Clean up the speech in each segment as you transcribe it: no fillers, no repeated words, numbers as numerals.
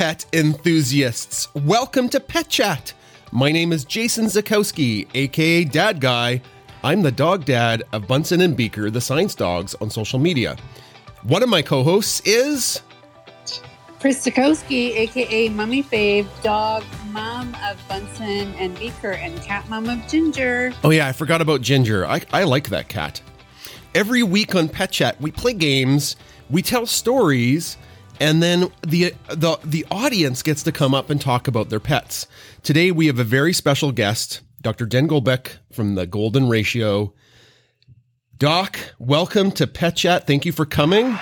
pet enthusiasts. Welcome to Pet Chat. My name is Jason Zakowski, aka Dad Guy. I'm the dog dad of Bunsen and Beaker, the science dogs, on social media. One of my co-hosts is Chris Zakowski, aka Mummy Fave, dog mom of Bunsen and Beaker, and cat mom of Ginger. Oh yeah, I forgot about Ginger. I like that cat. Every week on Pet Chat, we play games, we tell stories, and then the audience gets to come up and talk about their pets. Today we have a very special guest, Dr. Jen Golbeck from the Golden Ratio. Doc, welcome to Pet Chat. Thank you for coming.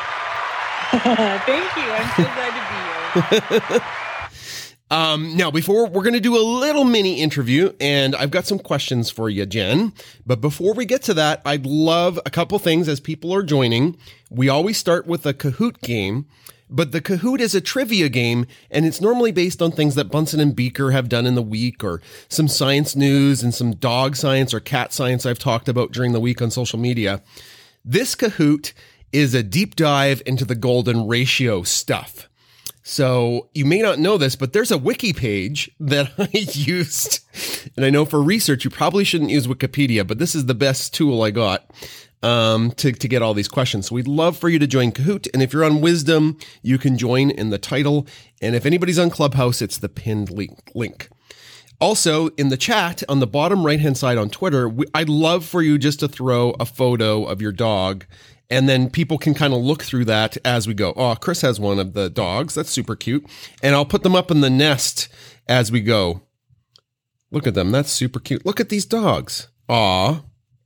Thank you. I'm so glad to be here. Now, before we're going to do a little mini interview, and I've got some questions for you, Jen. But before we get to that, I'd love a couple things as people are joining. We always start with a Kahoot game, but the Kahoot is a trivia game, and it's normally based on things that Bunsen and Beaker have done in the week, or some science news and some dog science or cat science I've talked about during the week on social media. This Kahoot is a deep dive into the Golden Ratio stuff. So you may not know this, but there's a wiki page that I used. And I know for research, you probably shouldn't use Wikipedia, but this is the best tool I got to get all these questions. So we'd love for you to join Kahoot. And if you're on Wisdom, you can join in the title. And if anybody's on Clubhouse, it's the pinned link. Also, in the chat on the bottom right-hand side on Twitter, I'd love for you just to throw a photo of your dog, and then people can kind of look through that as we go. Oh, Chris has one of the dogs. That's super cute. And I'll put them up in the nest as we go. Look at them. That's super cute. Look at these dogs. Aw.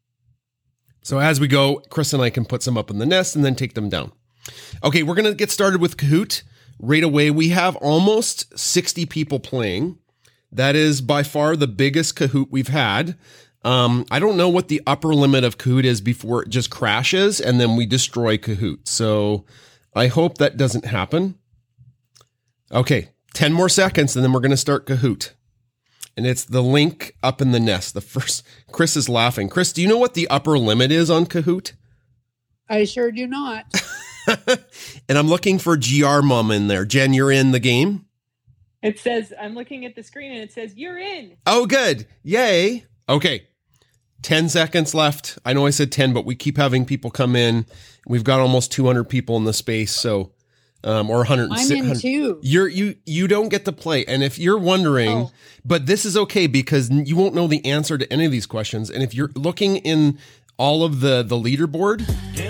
So as we go, Chris and I can put some up in the nest and then take them down. Okay, we're going to get started with Kahoot right away. We have almost 60 people playing. That is by far the biggest Kahoot we've had. I don't know what the upper limit of Kahoot is before it just crashes and then we destroy Kahoot. So I hope that doesn't happen. Okay, 10 more seconds and then we're going to start Kahoot. And it's the link up in the nest. The first, Chris is laughing. Chris, do you know what the upper limit is on Kahoot? I sure do not. And I'm looking for GR Mom in there. Jen, you're in the game? It says, I'm looking at the screen and it says, you're in. Oh, good. Yay. Okay. 10 seconds left. I know I said 10, but we keep having people come in. We've got almost 200 people in the space. So, or 100. I'm in too. You don't get to play. And if you're wondering, but this is okay because you won't know the answer to any of these questions. And if you're looking in all of the leaderboard,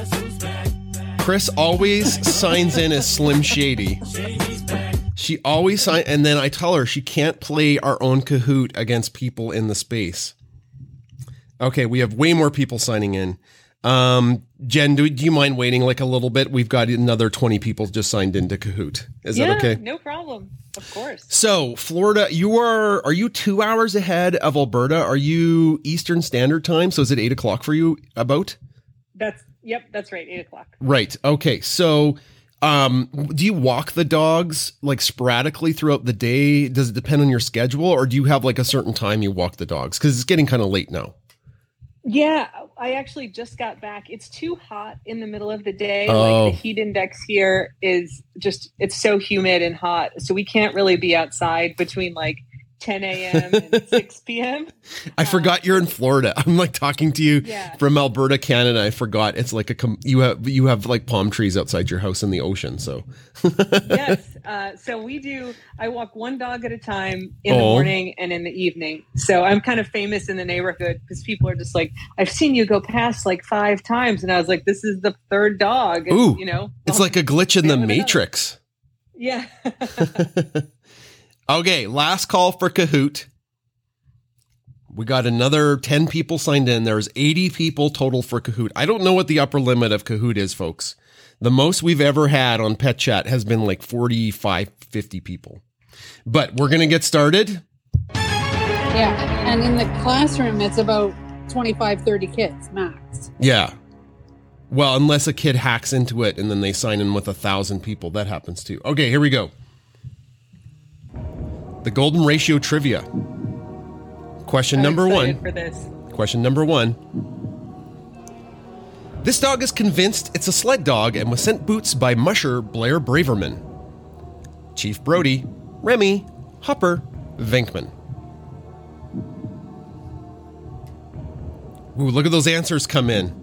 Chris always signs in as Slim Shady. She always signs, and then I tell her she can't play our own Kahoot against people in the space. Okay, we have way more people signing in. Jen, do you mind waiting like a little bit? We've got another 20 people just signed into Kahoot. Is that okay? No problem. Of course. So, Florida, are you 2 hours ahead of Alberta? Are you Eastern Standard Time? So is it 8 o'clock for you about? Yep, that's right. 8 o'clock. Right. Okay. So, do you walk the dogs like sporadically throughout the day? Does it depend on your schedule, or do you have like a certain time you walk the dogs? Because it's getting kind of late now. Yeah, I actually just got back. It's too hot in the middle of the day. Like the heat index here is just, it's so humid and hot. So we can't really be outside between like 10 a.m. and 6 p.m. I forgot you're in Florida. I'm like talking to you from Alberta, Canada. I forgot it's like you have like palm trees outside your house in the ocean. So yes. So I walk one dog at a time in the morning and in the evening. So I'm kind of famous in the neighborhood because people are just like, I've seen you go past like 5 times. And I was like, this is the third dog. And, ooh, it's like a glitch in the Matrix. Yeah. Okay, last call for Kahoot. We got another 10 people signed in. There's 80 people total for Kahoot. I don't know what the upper limit of Kahoot is, folks. The most we've ever had on Pet Chat has been like 45, 50 people. But we're going to get started. Yeah, and in the classroom, it's about 25, 30 kids max. Yeah. Well, unless a kid hacks into it and then they sign in with 1,000 people. That happens too. Okay, here we go. The Golden Ratio trivia. Question number 1. For this. Question number 1. This dog is convinced it's a sled dog and was sent boots by musher Blair Braverman. Chief Brody, Remy, Hopper, Venkman. Ooh, look at those answers come in.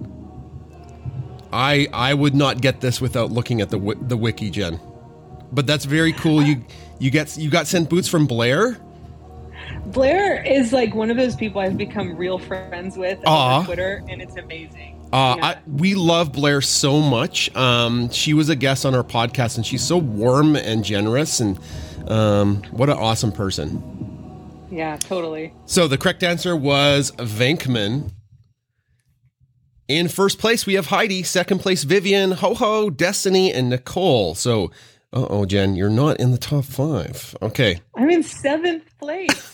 I would not get this without looking at the wiki, Jen. But that's very cool. You got sent boots from Blair. Blair is like one of those people I've become real friends with on Twitter, and it's amazing. We love Blair so much. She was a guest on our podcast, and she's so warm and generous, and what an awesome person. Yeah, totally. So the correct answer was Venkman. In first place, we have Heidi. Second place, Vivian, Ho-Ho, Destiny, and Nicole. So, Jen, you're not in the top 5. Okay. I'm in 7th place.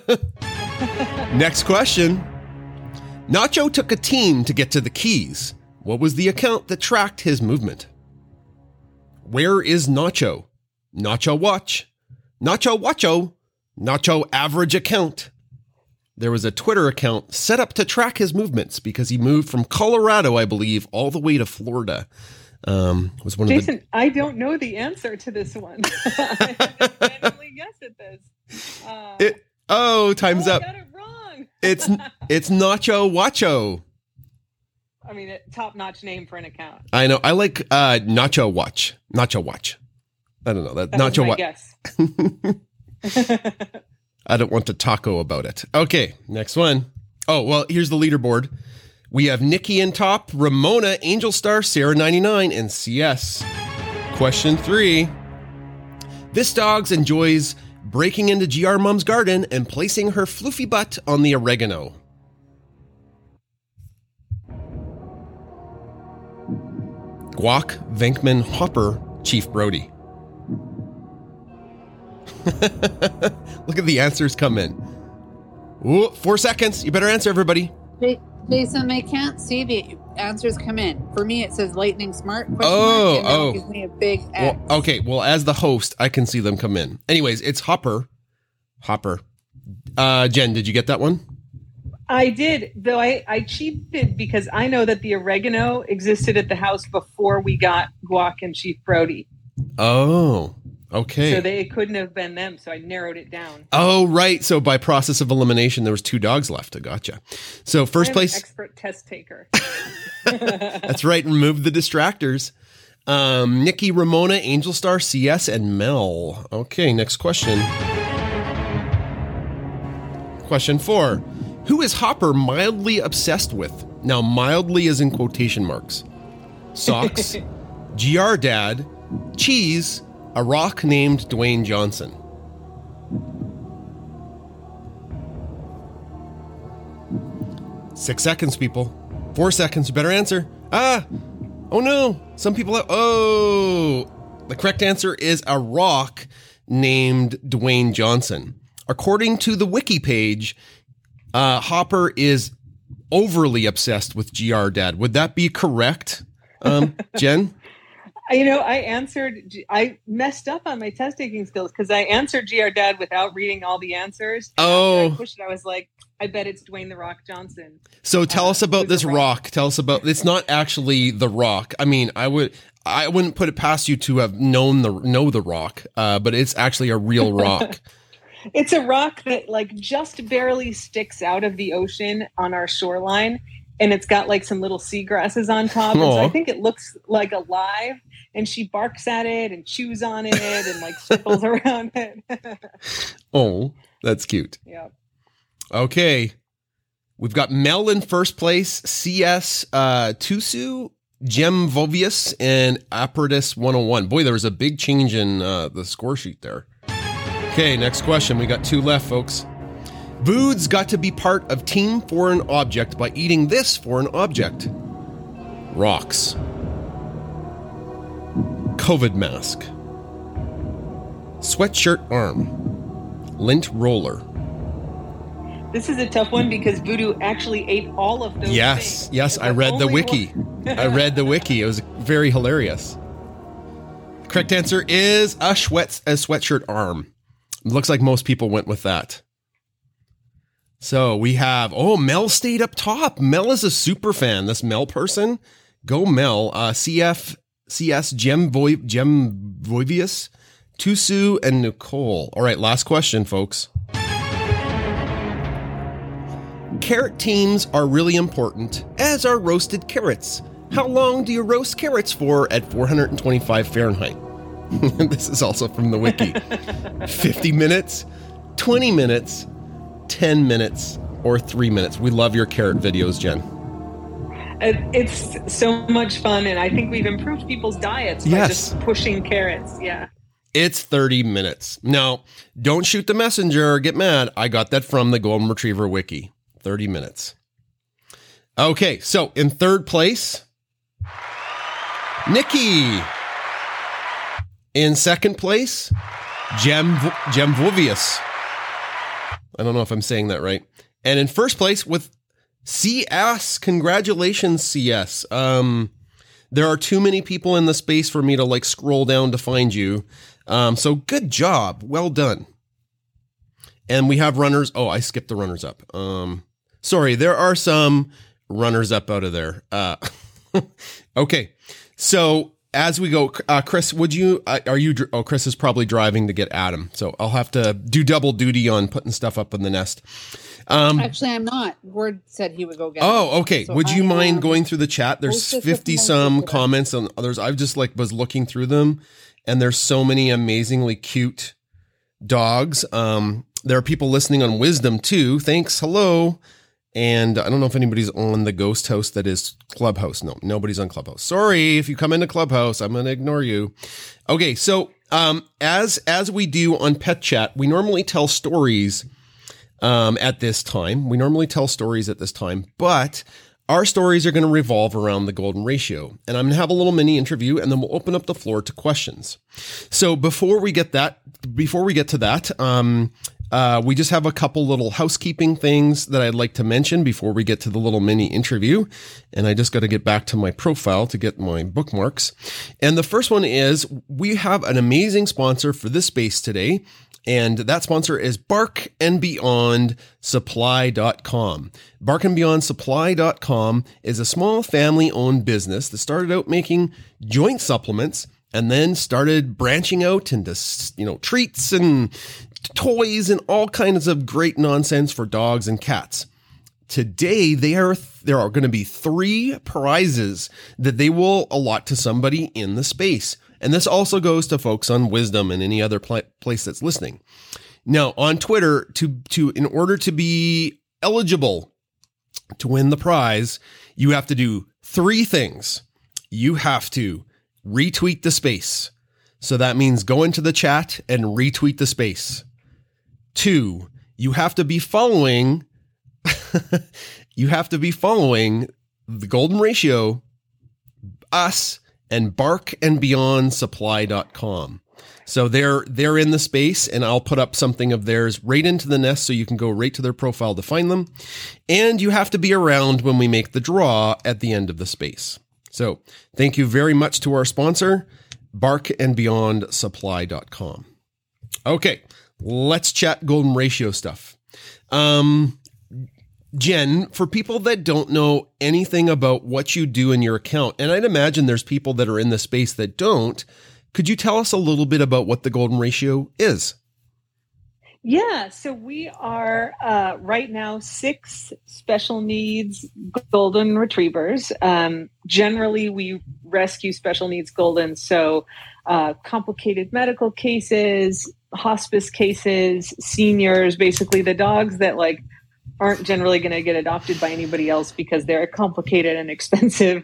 Next question. Nacho took a team to get to the Keys. What was the account that tracked his movement? Where is Nacho? Nacho Watch. Nacho Watcho. Nacho Average Account. There was a Twitter account set up to track his movements because he moved from Colorado, I believe, all the way to Florida. Was one Jason, I don't know the answer to this one. I just randomly guessed at this. Time's up. I got it wrong. It's Nacho Watcho. I mean, top-notch name for an account. I know. I like Nacho Watch. Nacho Watch. I don't know. That Nacho Watch. Guess. I don't want to taco about it. Okay, next one. Oh, well, here's the leaderboard. We have Nikki in top, Ramona, Angel Star, Sarah 99, and CS. Question 3. This dog enjoys breaking into GR Mom's garden and placing her floofy butt on the oregano. Guac, Venkman, Hopper, Chief Brody. Look at the answers come in. Ooh, 4 seconds. You better answer, everybody. Jason, I can't see the answers come in. For me, it says lightning smart. Gives me a big X. Well, okay. Well, as the host, I can see them come in. Anyways, it's Hopper. Jen, did you get that one? I did, though I cheated because I know that the oregano existed at the house before we got Guac and Chief Brody. Oh, okay. So it couldn't have been them, so I narrowed it down. Oh, right. So by process of elimination, there was 2 dogs left. I gotcha. So first place. An expert test taker. That's right. Remove the distractors. Nikki, Ramona, Angel Star, CS, and Mel. Okay, next question. Question 4. Who is Hopper mildly obsessed with? Now, mildly is in quotation marks. Socks, GR Dad, cheese, a rock named Dwayne Johnson. Six seconds, people. 4 seconds. You better answer. Oh no. Some people have. The correct answer is a rock named Dwayne Johnson. According to the wiki page, Hopper is overly obsessed with GR Dad. Would that be correct, Jen? I messed up on my test taking skills because I answered GR Dad without reading all the answers. I pushed it. I was like, I bet it's Dwayne The Rock Johnson. So tell us about this rock. Tell us about, it's not actually The Rock. I mean, I wouldn't put it past you to have know The Rock, but it's actually a real rock. It's a rock that like just barely sticks out of the ocean on our shoreline. And it's got like some little seagrasses on top. And so I think it looks like alive. And she barks at it and chews on it and like circles around it. Oh, that's cute. Yeah. Okay. We've got Mel in first place, CS, Tusu, Gem Vovius, and Aperdus 101. Boy, there was a big change in the score sheet there. Okay, next question. We got 2 left, folks. Voods got to be part of Team Foreign Object by eating this foreign object. Rocks. COVID mask. Sweatshirt arm. Lint roller. This is a tough one because Voodoo actually ate all of those things. Yes, I read the wiki. I read the wiki. It was very hilarious. Correct answer is a sweatshirt arm. Looks like most people went with that. So we have, Mel stayed up top. Mel is a super fan. This Mel person. Go Mel. CS, Gem Voivius, to Sue and Nicole. All right, last question, folks. Carrot teams are really important, as are roasted carrots. How long do you roast carrots for at 425 Fahrenheit? This is also from the wiki. 50 minutes, 20 minutes, 10 minutes, or 3 minutes. We love your carrot videos, Jen. It's so much fun, and I think we've improved people's diets by just pushing carrots. Yeah. It's 30 minutes. Now, don't shoot the messenger or get mad. I got that from the Golden Retriever wiki. 30 minutes. Okay, so in third place, Nikki. In second place, Gemvovius. I don't know if I'm saying that right. And in first place with CS. Congratulations, CS. There are too many people in the space for me to like scroll down to find you. So good job. Well done. And we have runners. Oh, I skipped the runners up. Sorry, there are some runners up out of there. Okay. So as we go, Chris, Chris is probably driving to get Adam. So I'll have to do double duty on putting stuff up in the nest. Actually, I'm not. Ward said he would go get Oh, okay. So would you mind going through the chat? There's 50 some comments on others. I've just was looking through them, and there's so many amazingly cute dogs. There are people listening on Wisdom too. Thanks. Hello. And I don't know if anybody's on the Ghost House that is Clubhouse. No, nobody's on Clubhouse. Sorry, if you come into Clubhouse, I'm going to ignore you. Okay, so as we do on Pet Chat, we normally tell stories at this time. But our stories are going to revolve around the golden ratio. And I'm going to have a little mini interview, and then we'll open up the floor to questions. So before we get to that, we just have a couple little housekeeping things that I'd like to mention before we get to the little mini interview. And I just got to get back to my profile to get my bookmarks. And the first one is we have an amazing sponsor for this space today. And that sponsor is barkandbeyondsupply.com. Barkandbeyondsupply.com is a small family-owned business that started out making joint supplements and then started branching out into, treats and toys and all kinds of great nonsense for dogs and cats. Today, there are going to be 3 prizes that they will allot to somebody in the space. And this also goes to folks on Wisdom and any other place that's listening. Now, on Twitter, in order to be eligible to win the prize, you have to do 3 things. You have to retweet the space. So that means go into the chat and retweet the space. 2, you have to be following the Golden Ratio, us, and barkandbeyondsupply.com. So they're in the space, and I'll put up something of theirs right into the nest so you can go right to their profile to find them. And you have to be around when we make the draw at the end of the space. So thank you very much to our sponsor, barkandbeyondsupply.com. Okay, let's chat golden ratio stuff. Jen, for people that don't know anything about what you do in your account, and I'd imagine there's people that are in the space that don't, could you tell us a little bit about what the golden ratio is? Yeah, so we are right now 6 special needs golden retrievers. Generally, we rescue special needs golden, so complicated medical cases, hospice cases, seniors, basically the dogs that aren't generally going to get adopted by anybody else because they're complicated and expensive.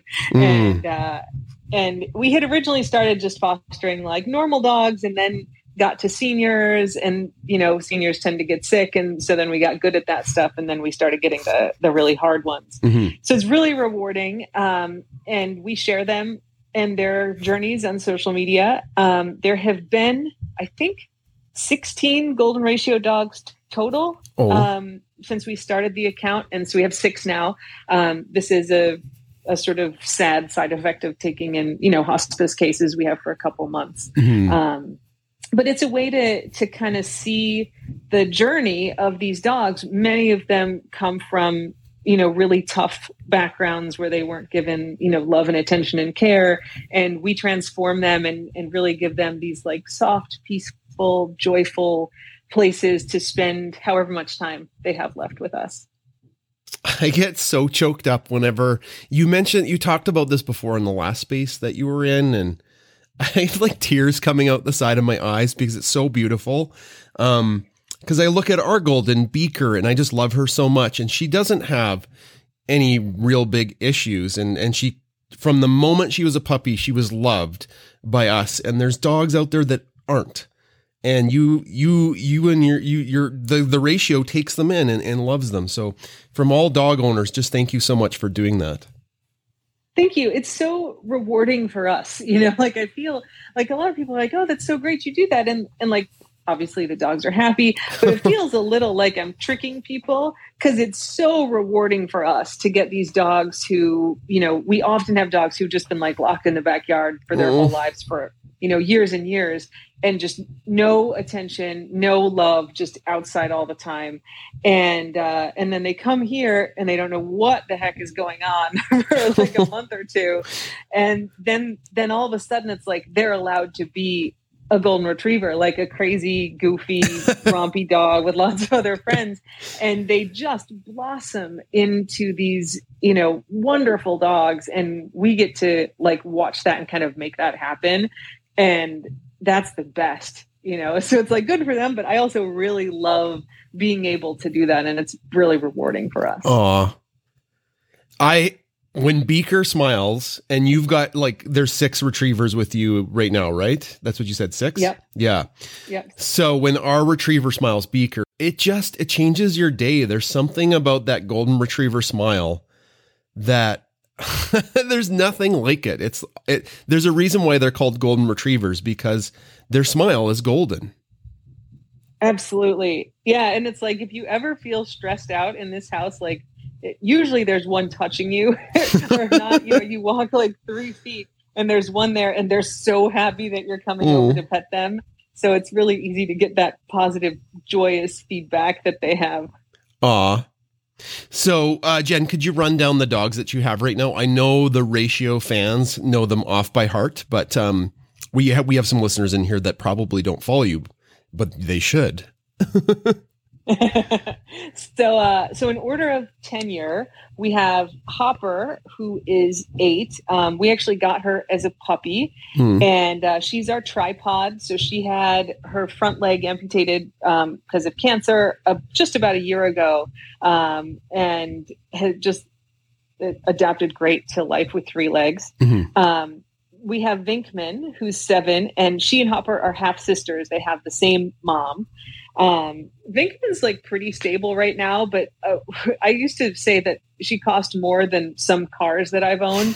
And we had originally started just fostering normal dogs, and then got to seniors, and seniors tend to get sick, and so then we got good at that stuff, and then we started getting the really hard ones. Mm-hmm. So it's really rewarding, and we share them and their journeys on social media. There have been, I think, 16 golden ratio dogs total since we started the account, and so we have 6 now. This is a sort of sad side effect of taking in hospice cases we have for a couple months. Mm-hmm. But it's a way to kind of see the journey of these dogs. Many of them come from really tough backgrounds where they weren't given, love and attention and care. And we transform them and really give them these like soft, peaceful, joyful places to spend however much time they have left with us. I get so choked up whenever you talked about this before in the last space that you were in, and I have like tears coming out the side of my eyes because it's so beautiful. Because I look at our golden Beaker and I just love her so much, and she doesn't have any real big issues. And she, from the moment she was a puppy, she was loved by us. And there's dogs out there that aren't. And the ratio takes them in and loves them. So from all dog owners, just thank you so much for doing that. Thank you. It's so rewarding for us. Like I feel like a lot of people are like, oh, that's so great you do that. And like, obviously the dogs are happy, but it feels a little like I'm tricking people because it's so rewarding for us to get these dogs who, we often have dogs who've just been like locked in the backyard for their whole lives for, years and years, and just no attention, no love, just outside all the time. And then they come here and they don't know what the heck is going on for like a month or two. And then all of a sudden it's like, they're allowed to be a golden retriever, like a crazy, goofy, rompy dog with lots of other friends. And they just blossom into these, wonderful dogs. And we get to like watch that and kind of make that happen. And that's the best, so it's like good for them, but I also really love being able to do that. And it's really rewarding for us. Aw. When Beaker smiles, and you've got like, there's 6 retrievers with you right now, right? That's what you said, 6? Yep. Yeah. Yep. So when our retriever smiles, Beaker, it changes your day. There's something about that golden retriever smile that there's nothing like it. There's a reason why they're called golden retrievers, because their smile is golden. Absolutely. Yeah. And it's like, if you ever feel stressed out in this house, like, usually there's one touching you, or if not, you walk like 3 feet and there's one there and they're so happy that you're coming over to pet them. So it's really easy to get that positive, joyous feedback that they have. Aw. So, Jen, could you run down the dogs that you have right now? I know the Ratio fans know them off by heart, but we have some listeners in here that probably don't follow you, but they should. So in order of tenure, we have Hopper, who is 8. We actually got her as a puppy, and she's our tripod. So she had her front leg amputated because of cancer just about a year ago, and had just adapted great to life with 3 legs. We have Vinkman, who's 7, and she and Hopper are half sisters. They have the same mom. Vinkman's like pretty stable right now, but I used to say that she cost more than some cars that I've owned.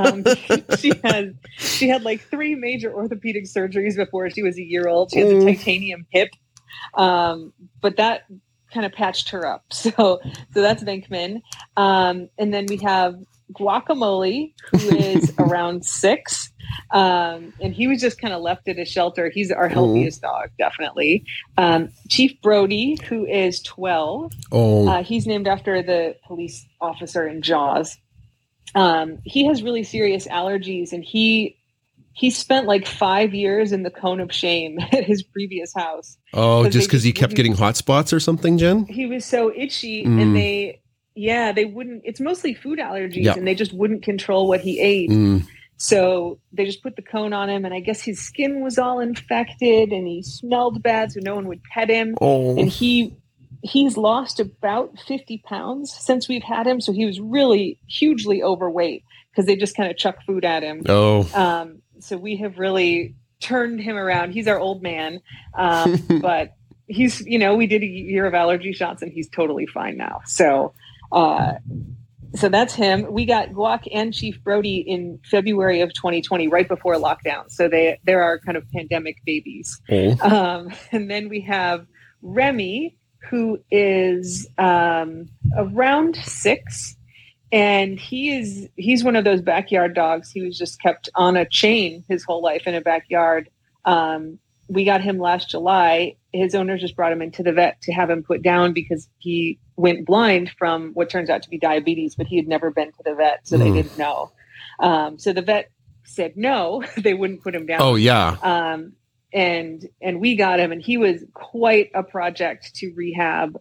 She had like 3 major orthopedic surgeries before she was a year old. She has a titanium hip, but that kind of patched her up. So that's Vinkman. And then we have Guacamole, who is around 6. And he was just kind of left at a shelter. He's our healthiest dog, definitely. Chief Brody, who is 12. He's named after the police officer in Jaws. He has really serious allergies, and he spent like 5 years in the cone of shame at his previous house. Oh, just because he kept getting hot spots or something, Jen? He was so itchy, and they wouldn't, it's mostly food allergies, and they just wouldn't control what he ate. So they just put the cone on him, and I guess his skin was all infected, and he smelled bad, so no one would pet him. And he's lost about 50 pounds since we've had him. So he was really hugely overweight because they just kind of chuck food at him. So we have really turned him around. He's our old man. But he's, we did a year of allergy shots and he's totally fine now. So that's him. We got Guac and Chief Brody in February of 2020, right before lockdown. So they're our kind of pandemic babies. And then we have Remy, who is around 6. And he's one of those backyard dogs. He was just kept on a chain his whole life in a backyard. We got him last July, his owners just brought him into the vet to have him put down because he went blind from what turns out to be diabetes, but he had never been to the vet, so they didn't know. So the vet said no, they wouldn't put him down. Oh yeah. And we got him, and he was quite a project to rehab,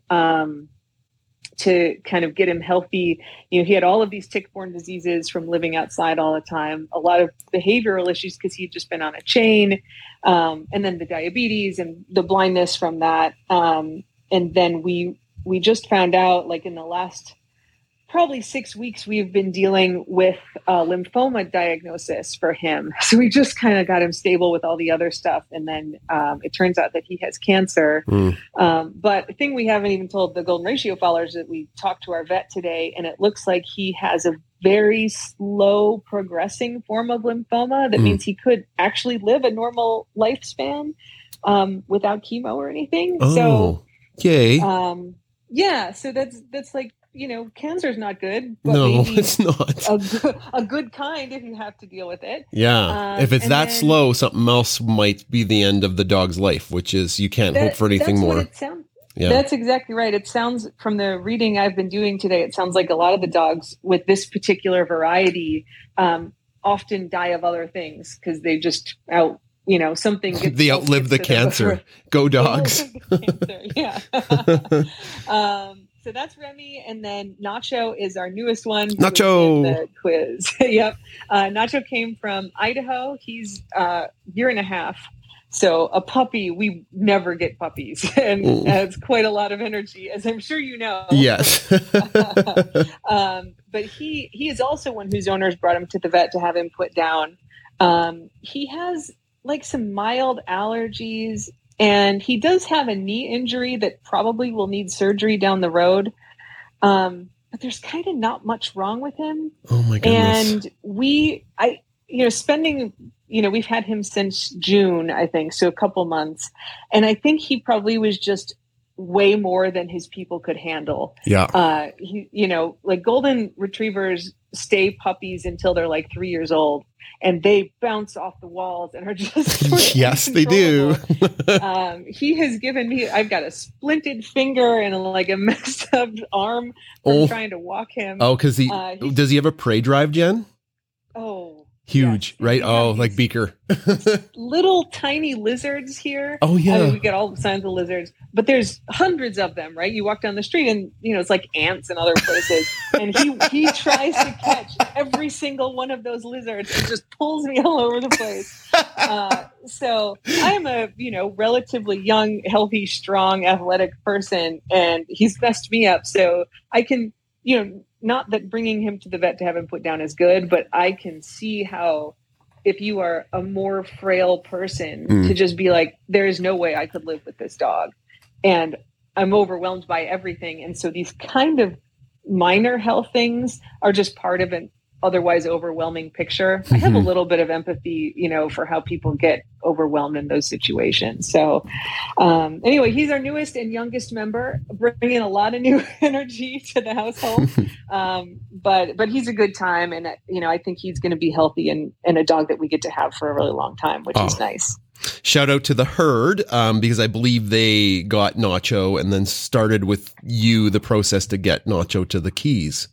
to kind of get him healthy. You know, he had all of these tick-borne diseases from living outside all the time, a lot of behavioral issues because he'd just been on a chain, and then the diabetes and the blindness from that. And then we just found out, like in the last probably 6 weeks, we've been dealing with a lymphoma diagnosis for him. So we just kind of got him stable with all the other stuff. And then it turns out that he has cancer. But the thing we haven't even told the Golden Ratio followers that we talked to our vet today, and it looks like he has a very slow progressing form of lymphoma. That means he could actually live a normal lifespan without chemo or anything. Oh, so, yay. Yeah. So that's like, you know, cancer is not good, but No, maybe it's not. a good kind if you have to deal with it. Yeah. If it's that slow, something else might be the end of the dog's life, which is you can't hope for anything more. Yeah. That's exactly right. It sounds, from the reading I've been doing today, it sounds like a lot of the dogs with this particular variety often die of other things because they just something gets they outlive the cancer. Go dogs. Yeah. So that's Remy, and then Nacho is our newest one. Nacho, the quiz. Yep. Nacho came from Idaho. He's a year and a half. So a puppy, we never get puppies, and it's quite a lot of energy, as I'm sure you know. Yes. But he is also one whose owners brought him to the vet to have him put down. He has like some mild allergies, and he does have a knee injury that probably will need surgery down the road. But there's kind of not much wrong with him. Oh my goodness. And we've had him since June, I think. So a couple months. And I think he probably was just way more than his people could handle. Yeah. Like golden retrievers stay puppies until they're like 3 years old, and they bounce off the walls and are just yes, they do. He has given me, I've got a splinted finger and like a messed up arm from trying to walk him. Oh, because does he have a prey drive, Jen? Oh, huge, yes. right? Oh, like Beaker. Little tiny lizards here. Oh yeah. I mean, we get all kinds of lizards, but there's hundreds of them, right? You walk down the street and, it's like ants in other places. And he tries to catch every single one of those lizards and just pulls me all over the place. So I'm a, relatively young, healthy, strong, athletic person, and he's messed me up. So I can, not that bringing him to the vet to have him put down is good, but I can see how if you are a more frail person to just be like, there is no way I could live with this dog. And I'm overwhelmed by everything. And so these kind of minor health things are just part of an otherwise overwhelming picture. I have a little bit of empathy, for how people get overwhelmed in those situations. So anyway, he's our newest and youngest member, bringing a lot of new energy to the household. But he's a good time. And, I think he's going to be healthy and a dog that we get to have for a really long time, which is nice. Shout out to the herd, because I believe they got Nacho and then started with you the process to get Nacho to the Keys.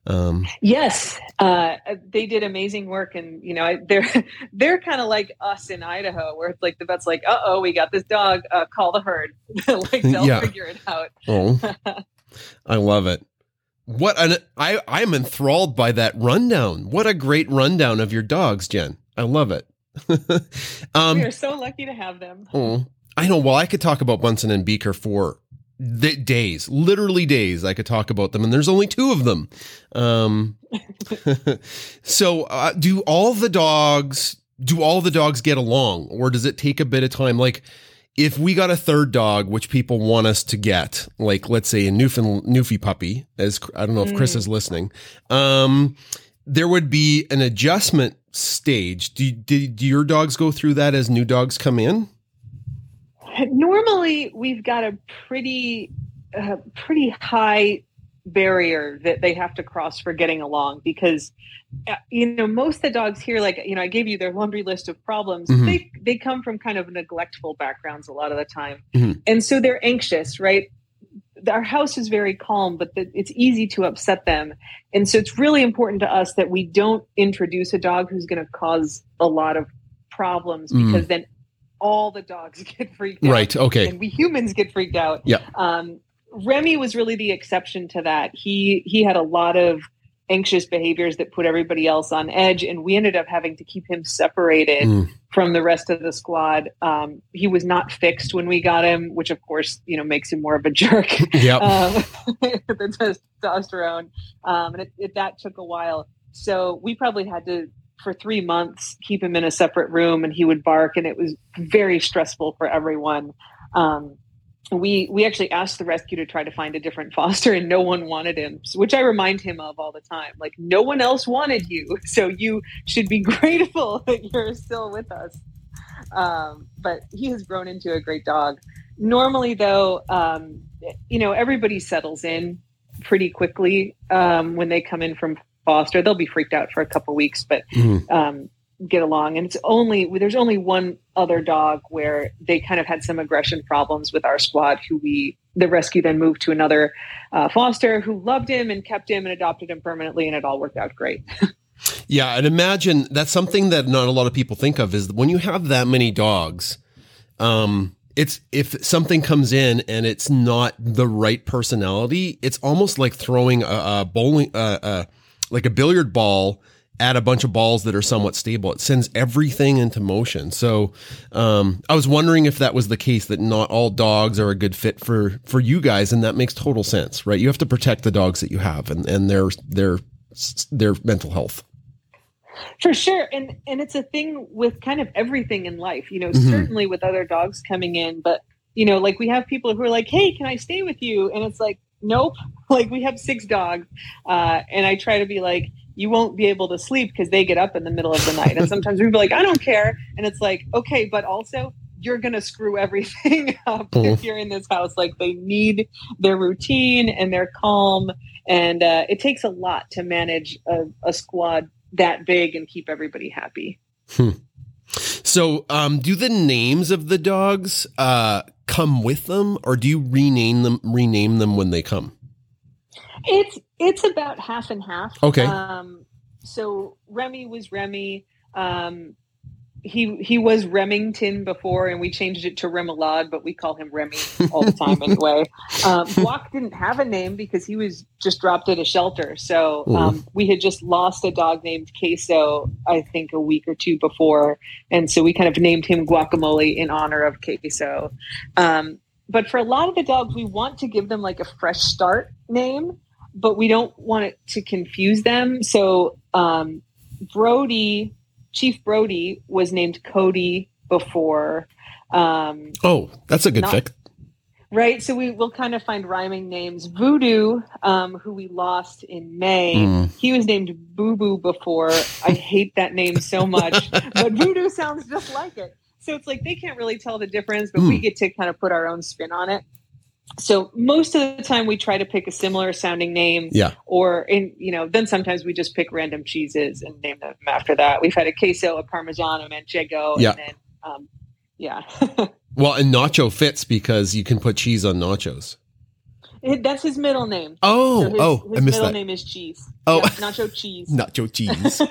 Yes, they did amazing work, and they're kind of like us in Idaho, where it's like the vet's like, we got this dog, call the herd. Like they'll figure it out. Oh, I love it. I'm enthralled by that rundown. What a great rundown of your dogs, Jen. I love it. We are so lucky to have them. Oh, I know. Well, I could talk about Bunsen and Beaker for days, literally days. I could talk about them, and there's only two of them. So, do all the dogs get along, or does it take a bit of time? Like, if we got a third dog, which people want us to get, like let's say a Newfie puppy, as I don't know if Chris is listening, there would be an adjustment stage. Do your dogs go through that as new dogs come in? Normally, we've got a pretty high barrier that they have to cross for getting along, because most of the dogs here, like, I gave you their laundry list of problems. They come from kind of neglectful backgrounds a lot of the time. And so they're anxious, right? Our house is very calm, but it's easy to upset them. And so it's really important to us that we don't introduce a dog who's going to cause a lot of problems, because then all the dogs get freaked out. Right. Okay. And we humans get freaked out. Yeah. Remy was really the exception to that. He had a lot of anxious behaviors that put everybody else on edge, and we ended up having to keep him separated from the rest of the squad. He was not fixed when we got him, which of course, makes him more of a jerk. Yep. The testosterone. And that took a while. So we probably had to, for 3 months, keep him in a separate room, and he would bark, and it was very stressful for everyone. We actually asked the rescue to try to find a different foster, and no one wanted him, which I remind him of all the time. Like, no one else wanted you, so you should be grateful that you're still with us. But he has grown into a great dog. Normally, though, everybody settles in pretty quickly when they come in from foster. They'll be freaked out for a couple weeks, but get along. And there's only one other dog where they kind of had some aggression problems with our squad, the rescue then moved to another foster who loved him and kept him and adopted him permanently, and it all worked out great. Yeah, and imagine that's something that not a lot of people think of, is when you have that many dogs, it's, if something comes in and it's not the right personality, it's almost like throwing a bowling, like a billiard ball at a bunch of balls that are somewhat stable. It sends everything into motion. So I was wondering if that was the case, that not all dogs are a good fit for you guys. And that makes total sense, right? You have to protect the dogs that you have and their mental health. For sure. And it's a thing with kind of everything in life, certainly with other dogs coming in, but like we have people who are like, hey, can I stay with you? And it's like, nope. Like, we have 6 dogs. And I try to be like, you won't be able to sleep because they get up in the middle of the night. And sometimes we'd be like, I don't care. And it's like, okay, but also you're going to screw everything up if you're in this house. Like, they need their routine and their calm. And it takes a lot to manage a squad that big and keep everybody happy. So do the names of the dogs come with them, or do you rename them when they come? It's about half and half. Okay. So Remy was Remy. He was Remington before, and we changed it to Remoulade, but we call him Remy all the time anyway. Guac didn't have a name because he was just dropped at a shelter. So we had just lost a dog named Queso, I think a week or two before. And so we kind of named him Guacamole in honor of Queso. But for a lot of the dogs, we want to give them like a fresh start name, but we don't want it to confuse them. So Chief Brody was named Cody before. That's a good pick. Right. So we'll kind of find rhyming names. Voodoo, who we lost in May, he was named Boo Boo before. I hate that name so much, but Voodoo sounds just like it. So it's like they can't really tell the difference, but we get to kind of put our own spin on it. So most of the time we try to pick a similar sounding name, then sometimes we just pick random cheeses and name them after that. We've had a queso, a Parmesan, a Manchego, and then, Well, and Nacho fits because you can put cheese on nachos. That's his middle name. His I missed that. His middle name is Cheese. Oh, Nacho Cheese. Nacho Cheese.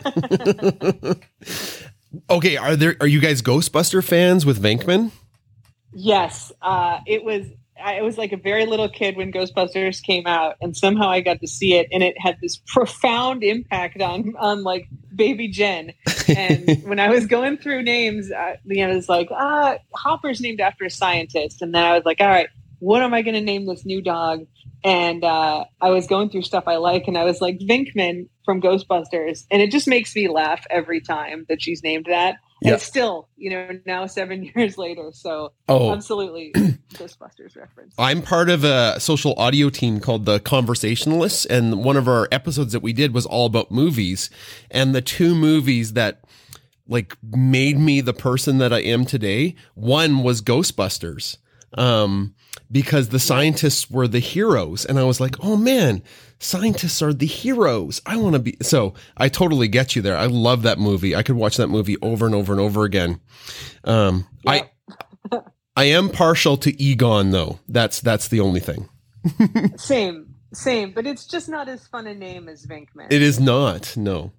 Okay, are you guys Ghostbuster fans with Venkman? Yes, I was like a very little kid when Ghostbusters came out, and somehow I got to see it, and it had this profound impact on like baby Jen. And when I was going through names, Leanna was like, Hopper's named after a scientist. And then I was like, all right, what am I going to name this new dog? And I was going through stuff I like, and I was like, Venkman from Ghostbusters. And it just makes me laugh every time that she's named that. And it's still, now 7 years later. So absolutely Ghostbusters reference. I'm part of a social audio team called The Conversationalists. And one of our episodes that we did was all about movies. And the 2 movies that like made me the person that I am today, one was Ghostbusters. because the scientists were the heroes. And I was like, oh man, scientists are the heroes. I want to be. So I totally get you there. I love that movie. I could watch that movie over and over and over again. I am partial to Egon though. That's the only thing. Same, but it's just not as fun a name as Venkman. It is not. No.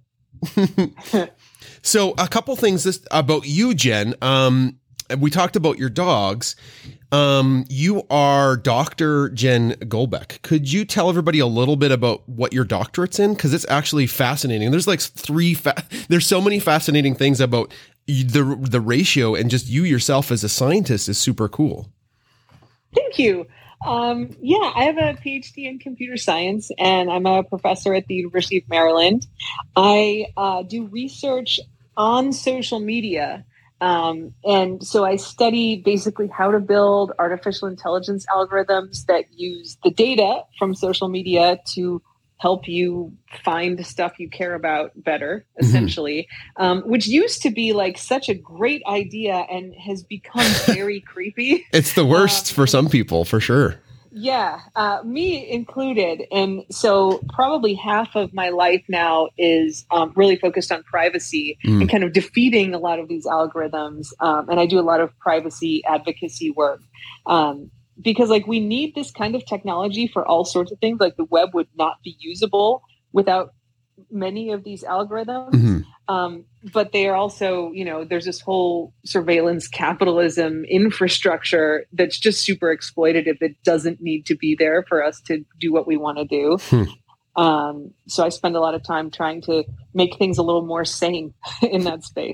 So a couple things about you, Jen. We talked about your dogs. You are Dr. Jen Golbeck. Could you tell everybody a little bit about what your doctorate's in? Because it's actually fascinating. There's like there's so many fascinating things about the ratio, and just you yourself as a scientist is super cool. Thank you. I have a PhD in computer science, and I'm a professor at the University of Maryland. I do research on social media. And so I study basically how to build artificial intelligence algorithms that use the data from social media to help you find stuff you care about better, essentially, which used to be like such a great idea and has become very creepy. It's the worst for some people, for sure. Yeah, me included. And so probably half of my life now is really focused on privacy and kind of defeating a lot of these algorithms. And I do a lot of privacy advocacy work because like we need this kind of technology for all sorts of things. Like the web would not be usable without many of these algorithms. But they are also, there's this whole surveillance capitalism infrastructure that's just super exploitative that doesn't need to be there for us to do what we want to do. So I spend a lot of time trying to make things a little more sane in that space.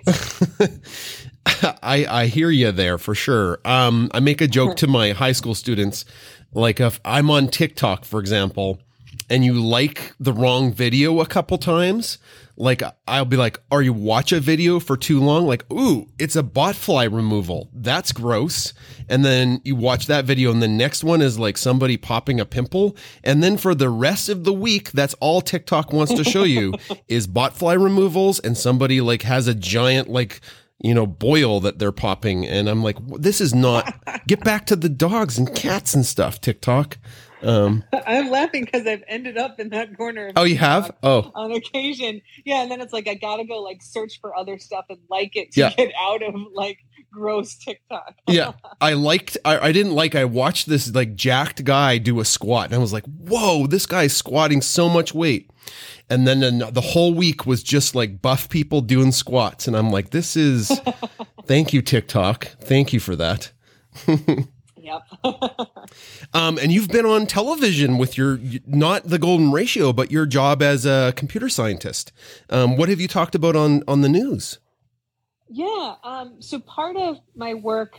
I hear you there for sure. I make a joke to my high school students, like if I'm on TikTok, for example, and you like the wrong video a couple times, like I'll be like, or you watch a video for too long, like, ooh, it's a botfly removal. That's gross. And then you watch that video and the next one is like somebody popping a pimple. And then for the rest of the week, that's all TikTok wants to show you is botfly removals. And somebody like has a giant, like, boil that they're popping. And I'm like, this is not, get back to the dogs and cats and stuff, TikTok. I'm laughing because I've ended up in that corner. Oh, you have? Oh, on occasion. Yeah. And then it's like, I got to go like search for other stuff and like it to get out of like gross TikTok. Yeah. I watched this like jacked guy do a squat and I was like, whoa, this guy's squatting so much weight. And then the whole week was just like buff people doing squats. And I'm like, thank you, TikTok. Thank you for that. Yep. And you've been on television with not the golden ratio, but your job as a computer scientist. What have you talked about on the news? Yeah. So part of my work,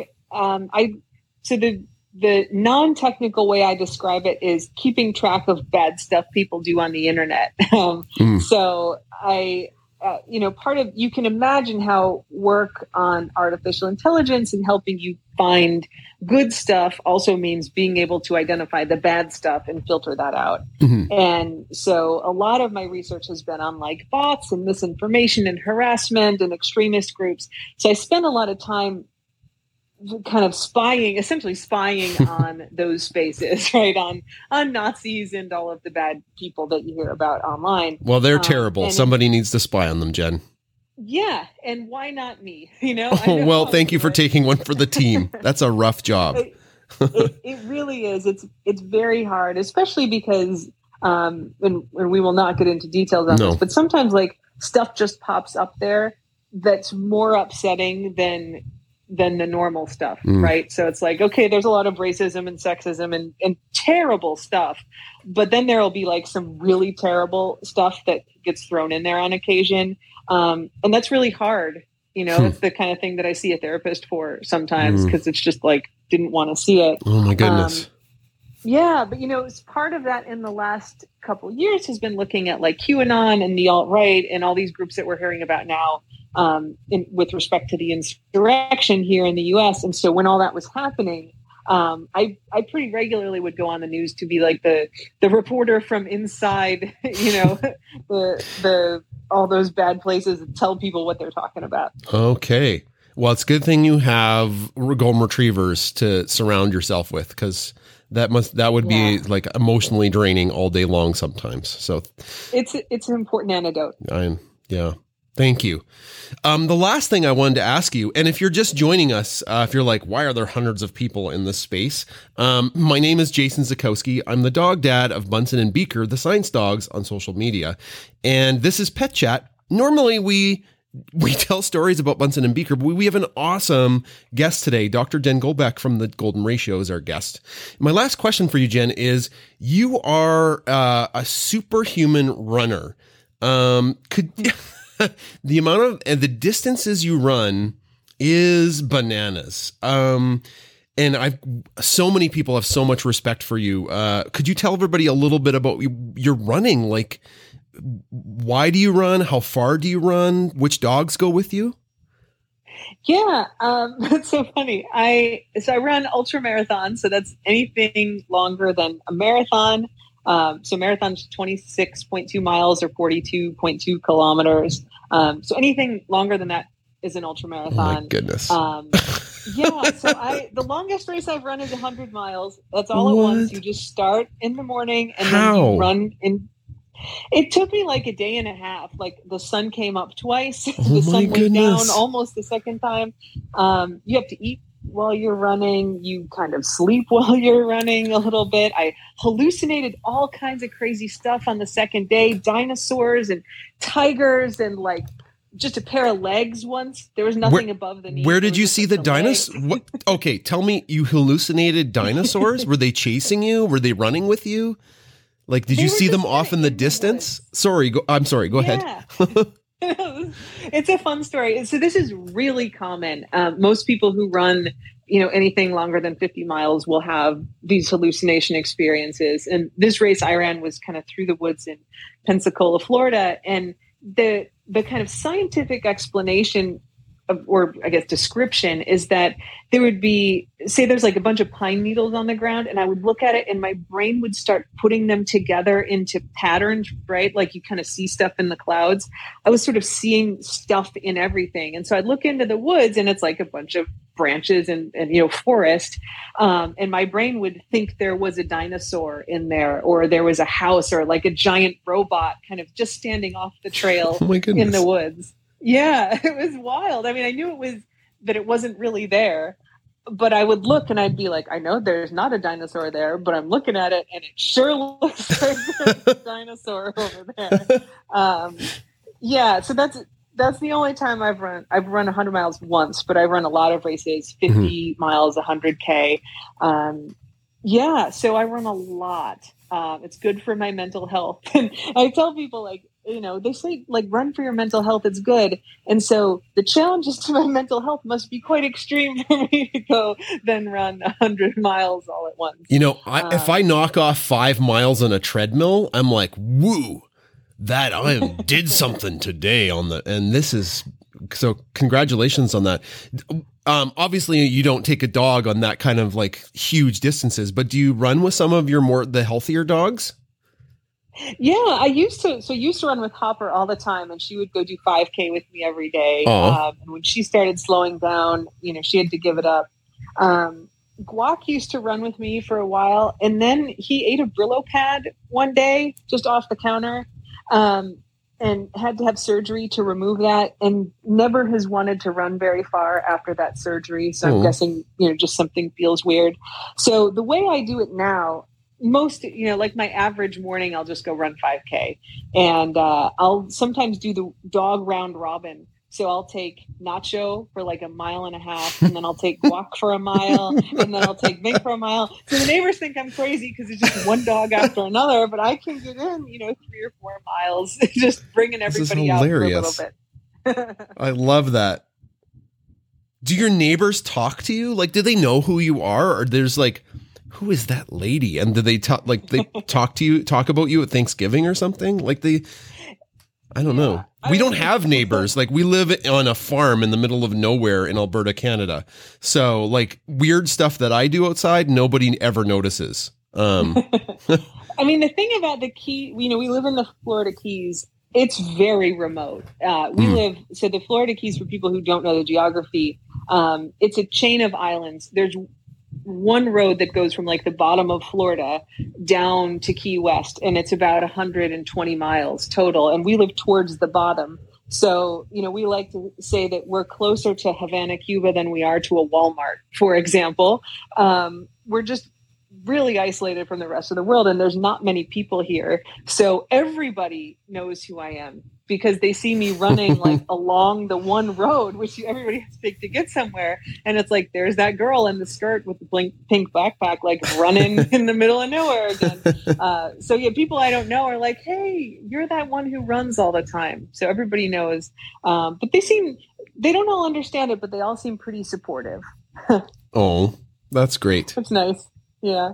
the non-technical way I describe it is keeping track of bad stuff people do on the internet. So I, you can imagine how work on artificial intelligence and helping you find good stuff also means being able to identify the bad stuff and filter that out. And so a lot of my research has been on like bots and misinformation and harassment and extremist groups. So I spend a lot of time kind of essentially spying on those spaces, right? On Nazis and all of the bad people that you hear about online. Well, they're terrible. Somebody needs to spy on them, Jen. Yeah. And why not me? Well, thank you for taking one for the team. That's a rough job. It really is. It's very hard, especially because, and we will not get into details on this, but sometimes like stuff just pops up there that's more upsetting than the normal stuff, right? So it's like, okay, there's a lot of racism and sexism and terrible stuff, but then there'll be like some really terrible stuff that gets thrown in there on occasion. And that's really hard. It's the kind of thing that I see a therapist for sometimes because it's just like, didn't want to see it. Oh my goodness. Yeah, but it's part of that in the last couple of years has been looking at like QAnon and the alt-right and all these groups that we're hearing about now with respect to the insurrection here in the U.S. And so when all that was happening, I pretty regularly would go on the news to be like the reporter from inside, the all those bad places and tell people what they're talking about. Okay. Well, it's a good thing you have golden retrievers to surround yourself with because That would be like emotionally draining all day long sometimes. So it's an important antidote. Thank you. The last thing I wanted to ask you, and if you're just joining us, if you're like, why are there hundreds of people in this space? My name is Jason Zakowski. I'm the dog dad of Bunsen and Beaker, the science dogs, on social media. And this is Pet Chat. Normally we tell stories about Bunsen and Beaker, but we have an awesome guest today. Dr. Jen Golbeck from the Golden Ratio is our guest. My last question for you, Jen, is you are a superhuman runner. The amount of and the distances you run is bananas. And so many people have so much respect for you. Could you tell everybody a little bit about your running? Like, why do you run? How far do you run? Which dogs go with you? Yeah, that's so funny. I run ultra marathon, so that's anything longer than a marathon. So marathon's 26.2 miles or 42.2 kilometers. So anything longer than that is an ultra marathon. Oh my goodness. So the longest race I've run is 100 miles. That's all at once. You just start in the morning and then you run in. It took me like a day and a half. Like the sun came up twice. The sun went down almost the second time. You have to eat while you're running. You kind of sleep while you're running a little bit. I hallucinated all kinds of crazy stuff on the second day. Dinosaurs and tigers and like just a pair of legs once. There was nothing above the knee. Where did you see the dinosaurs? Okay, tell me, you hallucinated dinosaurs? Were they chasing you? Were they running with you? Like, did you see them off in the distance? I'm sorry. Go ahead. It's a fun story. So this is really common. Most people who run, anything longer than 50 miles will have these hallucination experiences. And this race I ran was kind of through the woods in Pensacola, Florida. And the kind of scientific explanation or I guess description is that there would be, say there's like a bunch of pine needles on the ground, and I would look at it and my brain would start putting them together into patterns, right? Like you kind of see stuff in the clouds. I was sort of seeing stuff in everything. And so I'd look into the woods and it's like a bunch of branches and forest. And my brain would think there was a dinosaur in there, or there was a house, or like a giant robot kind of just standing off the trail in the woods. Yeah, it was wild. I mean, I knew that it wasn't really there, but I would look and I'd be like, I know there's not a dinosaur there, but I'm looking at it and it sure looks like there's a dinosaur over there. So that's the only time I've run 100 miles once, but I run a lot of races, 50 miles, 100K. So I run a lot. It's good for my mental health. And I tell people, like, they say like run for your mental health. It's good. And so the challenges to my mental health must be quite extreme for me to go then run 100 miles all at once. If I knock off 5 miles on a treadmill, I'm like, woo, that I did something today and this is, so congratulations on that. Obviously you don't take a dog on that kind of like huge distances, but do you run with some of the healthier dogs? Yeah, I used to run with Hopper all the time, and she would go do 5K with me every day. And when she started slowing down, she had to give it up. Guac used to run with me for a while, and then he ate a Brillo pad one day just off the counter, and had to have surgery to remove that, and never has wanted to run very far after that surgery. So I'm guessing, just something feels weird. So the way I do it now, like my average morning, I'll just go run 5K, and I'll sometimes do the dog round robin. So I'll take Nacho for like a mile and a half, and then I'll take Guac for a mile, and then I'll take Mink for a mile. So the neighbors think I'm crazy because it's just one dog after another, but I can get in, 3 or 4 miles, just bringing everybody out for a little bit. I love that. Do your neighbors talk to you? Like, do they know who you are? Or there's like, who is that lady? And do they talk talk about you at Thanksgiving or something? Like I don't know. We don't have neighbors. Like we live on a farm in the middle of nowhere in Alberta, Canada. So like weird stuff that I do outside, nobody ever notices. I mean, the thing about the Key, we live in the Florida Keys. It's very remote. So the Florida Keys, for people who don't know the geography, it's a chain of islands. There's one road that goes from like the bottom of Florida down to Key West, and it's about 120 miles total. And we live towards the bottom. So, we like to say that we're closer to Havana, Cuba than we are to a Walmart, for example. We're just really isolated from the rest of the world, and there's not many people here. So everybody knows who I am because they see me running like along the one road, which everybody has to take to get somewhere. And it's like, there's that girl in the skirt with the pink backpack, like running in the middle of nowhere again. So yeah, people I don't know are like, hey, you're that one who runs all the time. So everybody knows. But they don't all understand it, but they all seem pretty supportive. Oh, that's great. That's nice. Yeah.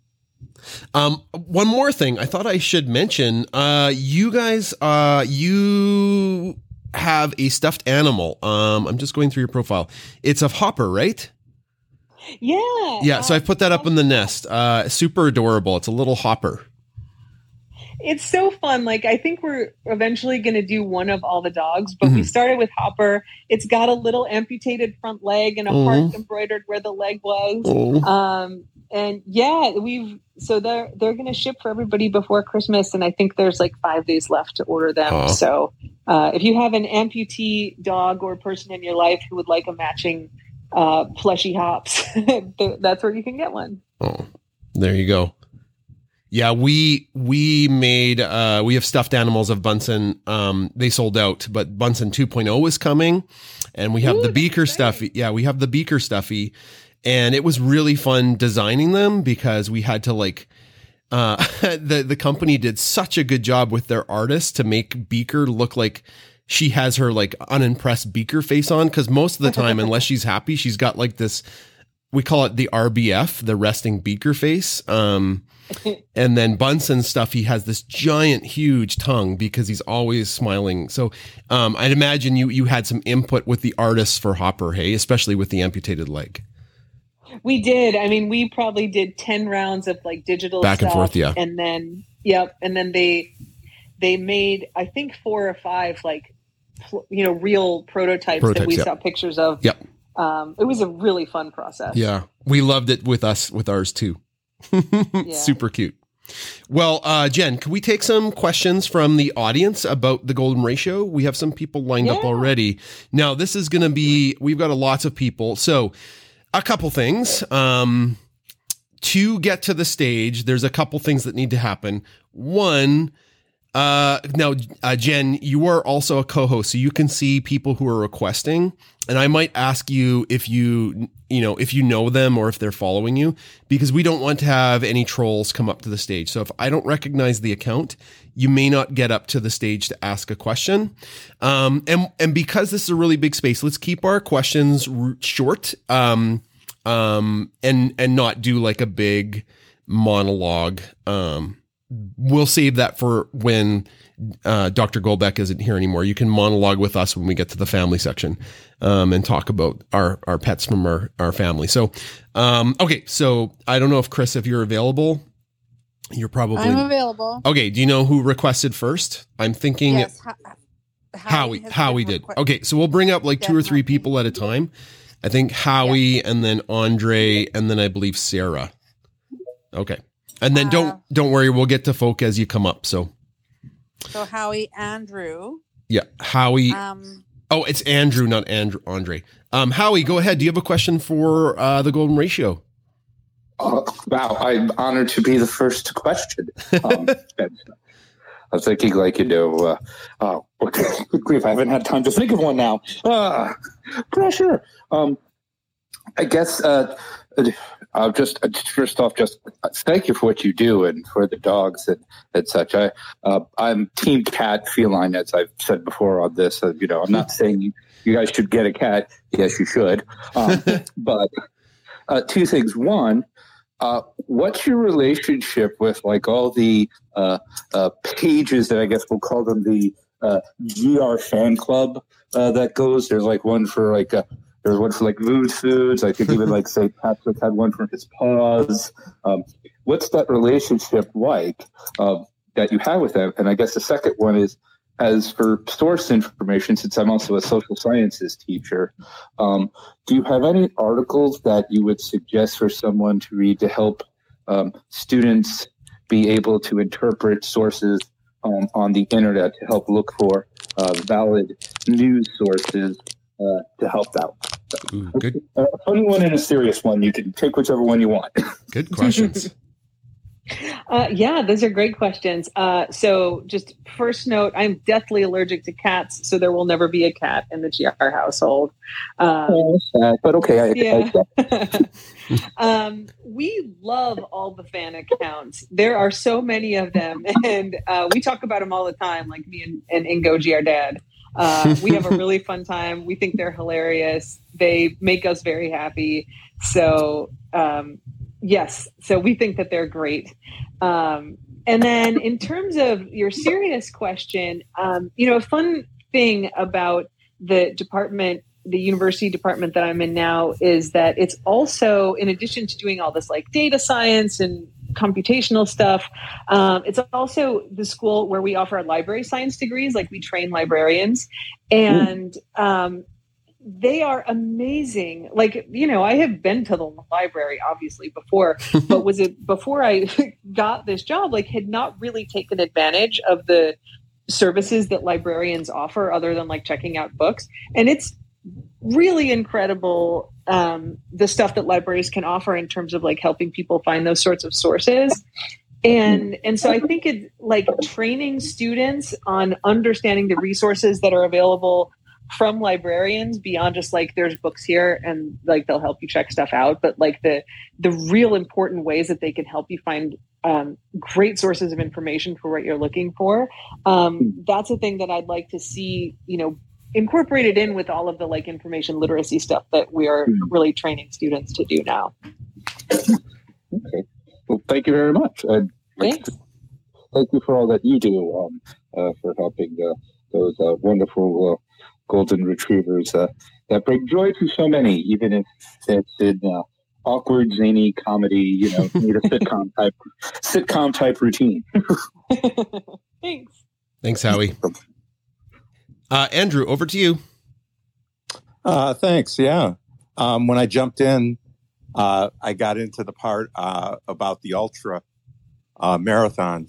One more thing I thought I should mention, you guys, you have a stuffed animal. I'm just going through your profile. It's of Hopper, right? Yeah. Yeah. So I put that up in the nest. Super adorable. It's a little Hopper. It's so fun. Like, I think we're eventually going to do one of all the dogs, but we started with Hopper. It's got a little amputated front leg and a heart embroidered where the leg was. And yeah, they're going to ship for everybody before Christmas. And I think there's like 5 days left to order them. So if you have an amputee dog or person in your life who would like a matching fleshy Hops, that's where you can get one. Oh, there you go. Yeah, we made we have stuffed animals of Bunsen. They sold out, but Bunsen 2.0 is coming, and we have the Beaker stuffy. Yeah, we have the Beaker stuffy, and it was really fun designing them because we had to like the company did such a good job with their artists to make Beaker look like she has her like unimpressed Beaker face on, because most of the time, unless she's happy, she's got like this. We call it the RBF, the resting Beaker face. And then Bunsen stuff, he has this giant, huge tongue because he's always smiling. So I'd imagine you had some input with the artists for Hopper, hey, especially with the amputated leg. We did. I mean, we probably did 10 rounds of like digital back stuff, and forth, yeah. And then, yep. And then they made, I think 4 or 5 like, real prototypes that we saw pictures of. Yep. It was a really fun process. Yeah. We loved it with ours too. Super cute. Well, Jen, can we take some questions from the audience about the Golden Ratio? We have some people lined up already. Now, this is going to be, we've got lots of people. So a couple things. To get to the stage, there's a couple things that need to happen. One, Jen, you are also a co-host, so you can see people who are requesting, and I might ask you if you know them or if they're following you, because we don't want to have any trolls come up to the stage. So if I don't recognize the account, you may not get up to the stage to ask a question. And because this is a really big space, let's keep our questions short, and not do like a big monologue. We'll save that for when Dr. Golbeck isn't here anymore. You can monologue with us when we get to the family section, and talk about our pets from our family. So, okay. So I don't know if Chris, if you're available, I'm available. Okay. Do you know who requested first? I'm thinking yes, Howie did. Okay. So we'll bring up like 2 or 3 people at a time. I think Howie and then Andre and then I believe Sarah. Okay. And then don't worry, we'll get to folk as you come up. So Howie, Andrew. Yeah, Howie. It's Andrew, not Andre. Howie, go ahead. Do you have a question for the Golden Ratio? Wow, I'm honored to be the first question. I was thinking, good grief, I haven't had time to think of one now. Pressure. I guess. I'll just first off, just thank you for what you do and for the dogs and such. I'm team cat feline, as I've said before on this. I'm not saying you guys should get a cat. Yes, you should. But 2 things. One, what's your relationship with like all the pages that I guess we'll call them the GR fan club that goes? There's like one for like. There's one for like Mood Foods. I think even like St. Patrick had one for his paws. What's that relationship like that you have with them? And I guess the second one is, as for source information, since I'm also a social sciences teacher, do you have any articles that you would suggest for someone to read to help students be able to interpret sources on the internet, to help look for valid news sources to help out? Ooh, good. A funny one and a serious one. You can take whichever one you want. Good questions. Yeah, those are great questions. So just first note, I'm deathly allergic to cats, so there will never be a cat in the GR household. But okay. We love all the fan accounts. There are so many of them, and we talk about them all the time, like me and Ingo G, our dad. We have a really fun time. We think they're hilarious. They make us very happy. So, yes, so we think that they're great. And then in terms of your serious question, a fun thing about the university department that I'm in now is that it's also, in addition to doing all this like data science and computational stuff, it's also the school where we offer library science degrees. Like we train librarians, and they are amazing. Like, I have been to the library obviously before, but was it before I got this job, like had not really taken advantage of the services that librarians offer other than like checking out books. And it's really incredible, the stuff that libraries can offer in terms of like helping people find those sorts of sources. And so I think it's like training students on understanding the resources that are available from librarians beyond just like there's books here and like they'll help you check stuff out, but like the real important ways that they can help you find great sources of information for what you're looking for. That's a thing that I'd like to see, incorporated in with all of the like information literacy stuff that we are really training students to do now. Okay. Well, thank you very much. Thanks. Thank you for all that you do for helping those wonderful golden retrievers that bring joy to so many, even if it's in awkward, zany comedy, need a sitcom type routine. Thanks, Howie. Andrew, over to you. Thanks. Yeah. When I jumped in, I got into the part about the ultra marathon.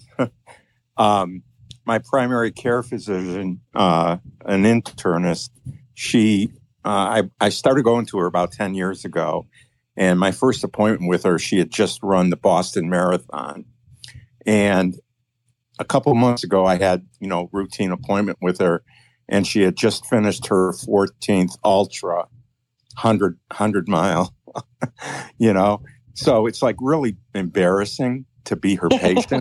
My primary care physician, an internist, I started going to her about 10 years ago. And my first appointment with her, she had just run the Boston Marathon. And a couple of months ago, I had, routine appointment with her. And she had just finished her 14th ultra 100 mile, So it's like really embarrassing to be her patient,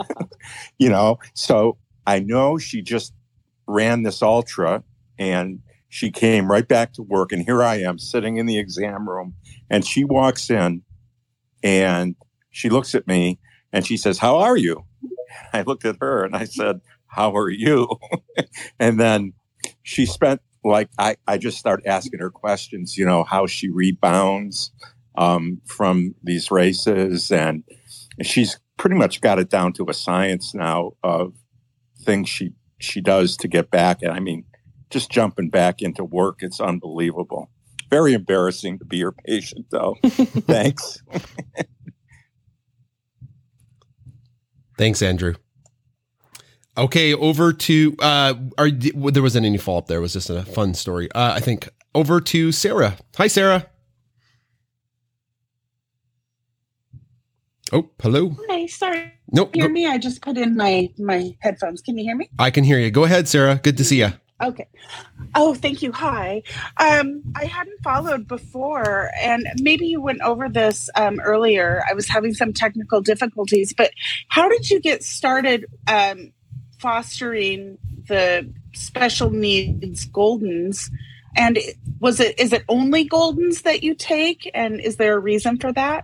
So I know she just ran this ultra and she came right back to work. And here I am sitting in the exam room and she walks in and she looks at me and she says, "How are you?" I looked at her and I said, "How are you?" And then she spent I just started asking her questions, how she rebounds from these races. And she's pretty much got it down to a science now of things she does to get back. And I mean, just jumping back into work, it's unbelievable. Very embarrassing to be your patient, though. Thanks. Thanks, Andrew. Okay, over to there wasn't any follow-up there. It was just a fun story. I think over to Sarah. Hi, Sarah. Oh, hello. Hi, sorry. Nope. Hear me? I just put in my headphones. Can you hear me? I can hear you. Go ahead, Sarah. Good to see you. Okay. Oh, thank you. Hi. I hadn't followed before, and maybe you went over this earlier. I was having some technical difficulties, but how did you get started fostering the special needs Goldens? And is it only Goldens that you take? And is there a reason for that?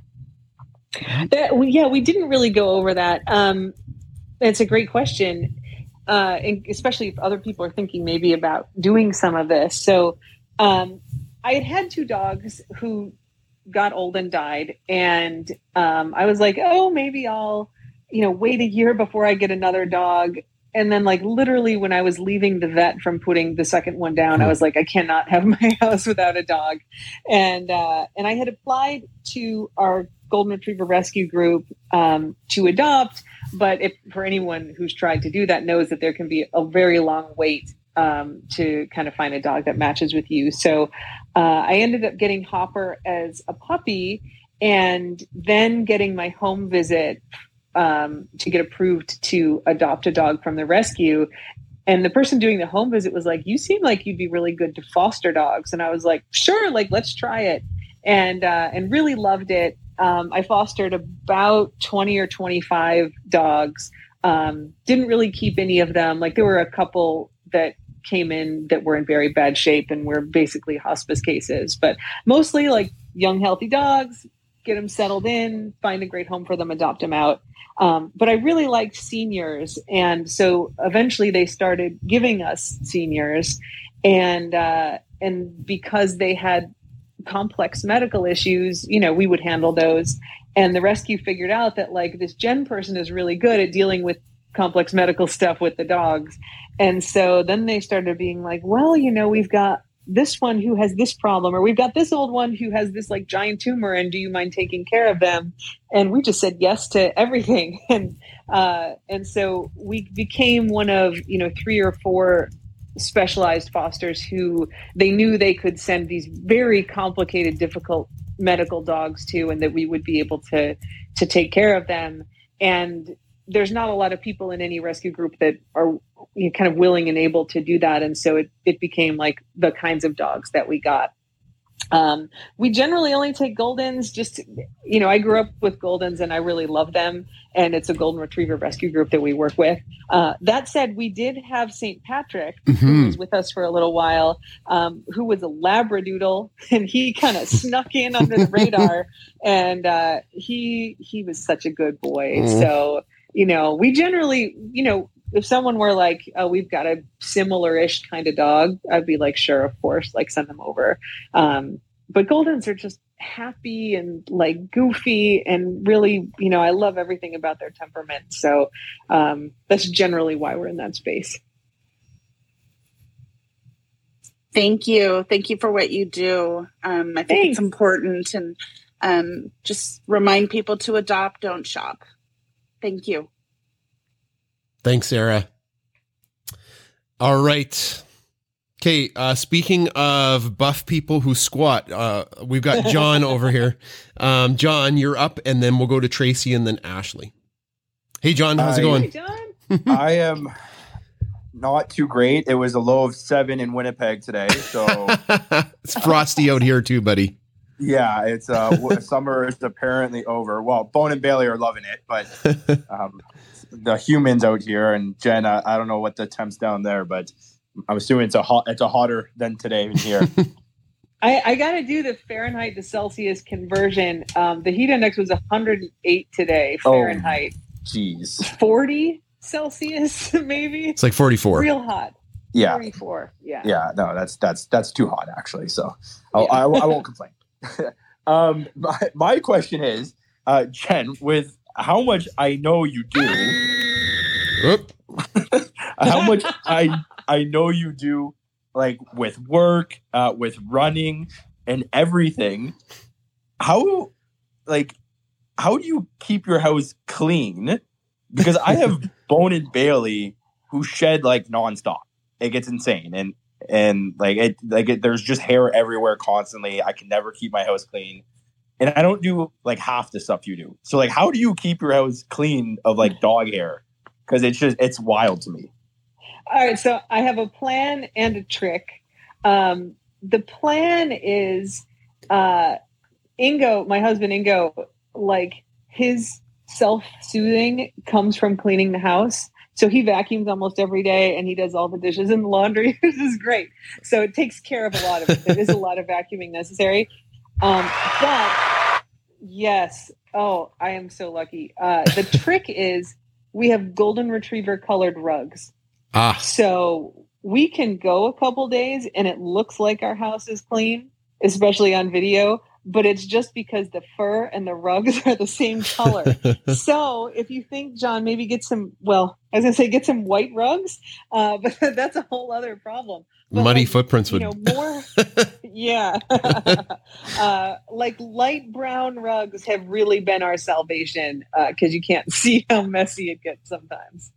We didn't really go over that. It's a great question. And especially if other people are thinking maybe about doing some of this. So I had 2 dogs who got old and died. And I was like, oh, maybe I'll, wait a year before I get another dog. And then like literally when I was leaving the vet from putting the second one down, I was like, I cannot have my house without a dog. And I had applied to our Golden Retriever Rescue group to adopt. But for anyone who's tried to do that knows that there can be a very long wait to kind of find a dog that matches with you. So I ended up getting Hopper as a puppy and then getting my home visit to get approved to adopt a dog from the rescue. And the person doing the home visit was like, you seem like you'd be really good to foster dogs. And I was like, sure, like, let's try it. And really loved it. I fostered about 20 or 25 dogs. Didn't really keep any of them. Like there were a couple that came in that were in very bad shape and were basically hospice cases, but mostly like young, healthy dogs, get them settled in, find a great home for them, adopt them out. But I really liked seniors. And so eventually they started giving us seniors, and because they had complex medical issues, you know, we would handle those. And the rescue figured out that like this Jen person is really good at dealing with complex medical stuff with the dogs. And so then they started being like, well, you know, we've got this one who has this problem, or we've got this old one who has this like giant tumor, and do you mind taking care of them? And we just said yes to everything. And so we became one of, you know, 3 or 4 specialized fosters who they knew they could send these very complicated, difficult medical dogs to, and that we would be able to take care of them. And there's not a lot of people in any rescue group that are, you know, kind of willing and able to do that. And so it became like the kinds of dogs that we got. We generally only take Goldens. Just, you know, I grew up with Goldens and I really love them. And it's a Golden Retriever rescue group that we work with. That said, we did have St. Patrick, who was with us for a little while, who was a Labradoodle, and he kind of snuck in under the radar. And he was such a good boy. So, you know, we generally, you know, if someone were like, oh, we've got a similar-ish kind of dog, I'd be like, sure, of course, like send them over. But Goldens are just happy and like goofy and really, you know, I love everything about their temperament. So that's generally why we're in that space. Thank you. Thank you for what you do. I think it's important, and just remind people to adopt, don't shop. Thank you. Thanks, Sarah. All right. Okay. Speaking of buff people who squat, we've got John over here. John, you're up, and then we'll go to Tracy and then Ashley. Hey, John, how's it going? Hey, John. I am not too great. It was a low of 7 in Winnipeg today. So it's frosty out here too, buddy. Yeah, it's summer is apparently over. Well, Bone and Bailey are loving it, but the humans out here, and Jen, I don't know what the temps down there, but I'm assuming it's a hotter than today here. I got to do the Fahrenheit to Celsius conversion. The heat index was 108 today Fahrenheit. Jeez. 40 Celsius, maybe. It's like 44. Real hot. Yeah. 44. Yeah. Yeah. No, that's too hot actually. So I won't complain. My question is, Jen, with how much I know you do, how much I know you do, like with work, with running and everything, how do you keep your house clean? Because I have Bone and Bailey who shed like nonstop. It gets insane. And there's just hair everywhere constantly. I can never keep my house clean. And I don't do like half the stuff you do. So like, how do you keep your house clean of like dog hair? Because it's wild to me. All right. So I have a plan and a trick. The plan is Ingo, my husband Ingo, like his self-soothing comes from cleaning the house. So he vacuums almost every day and he does all the dishes and the laundry. This is great. So it takes care of a lot of it. There is a lot of vacuuming necessary. But yes. Oh, I am so lucky. The trick is we have Golden Retriever colored rugs. So we can go a couple days and it looks like our house is clean, especially on video, but it's just because the fur and the rugs are the same color. So if you think, John, maybe get some white rugs, but that's a whole other problem. But muddy footprints would, more. Yeah. Like light brown rugs have really been our salvation because you can't see how messy it gets sometimes.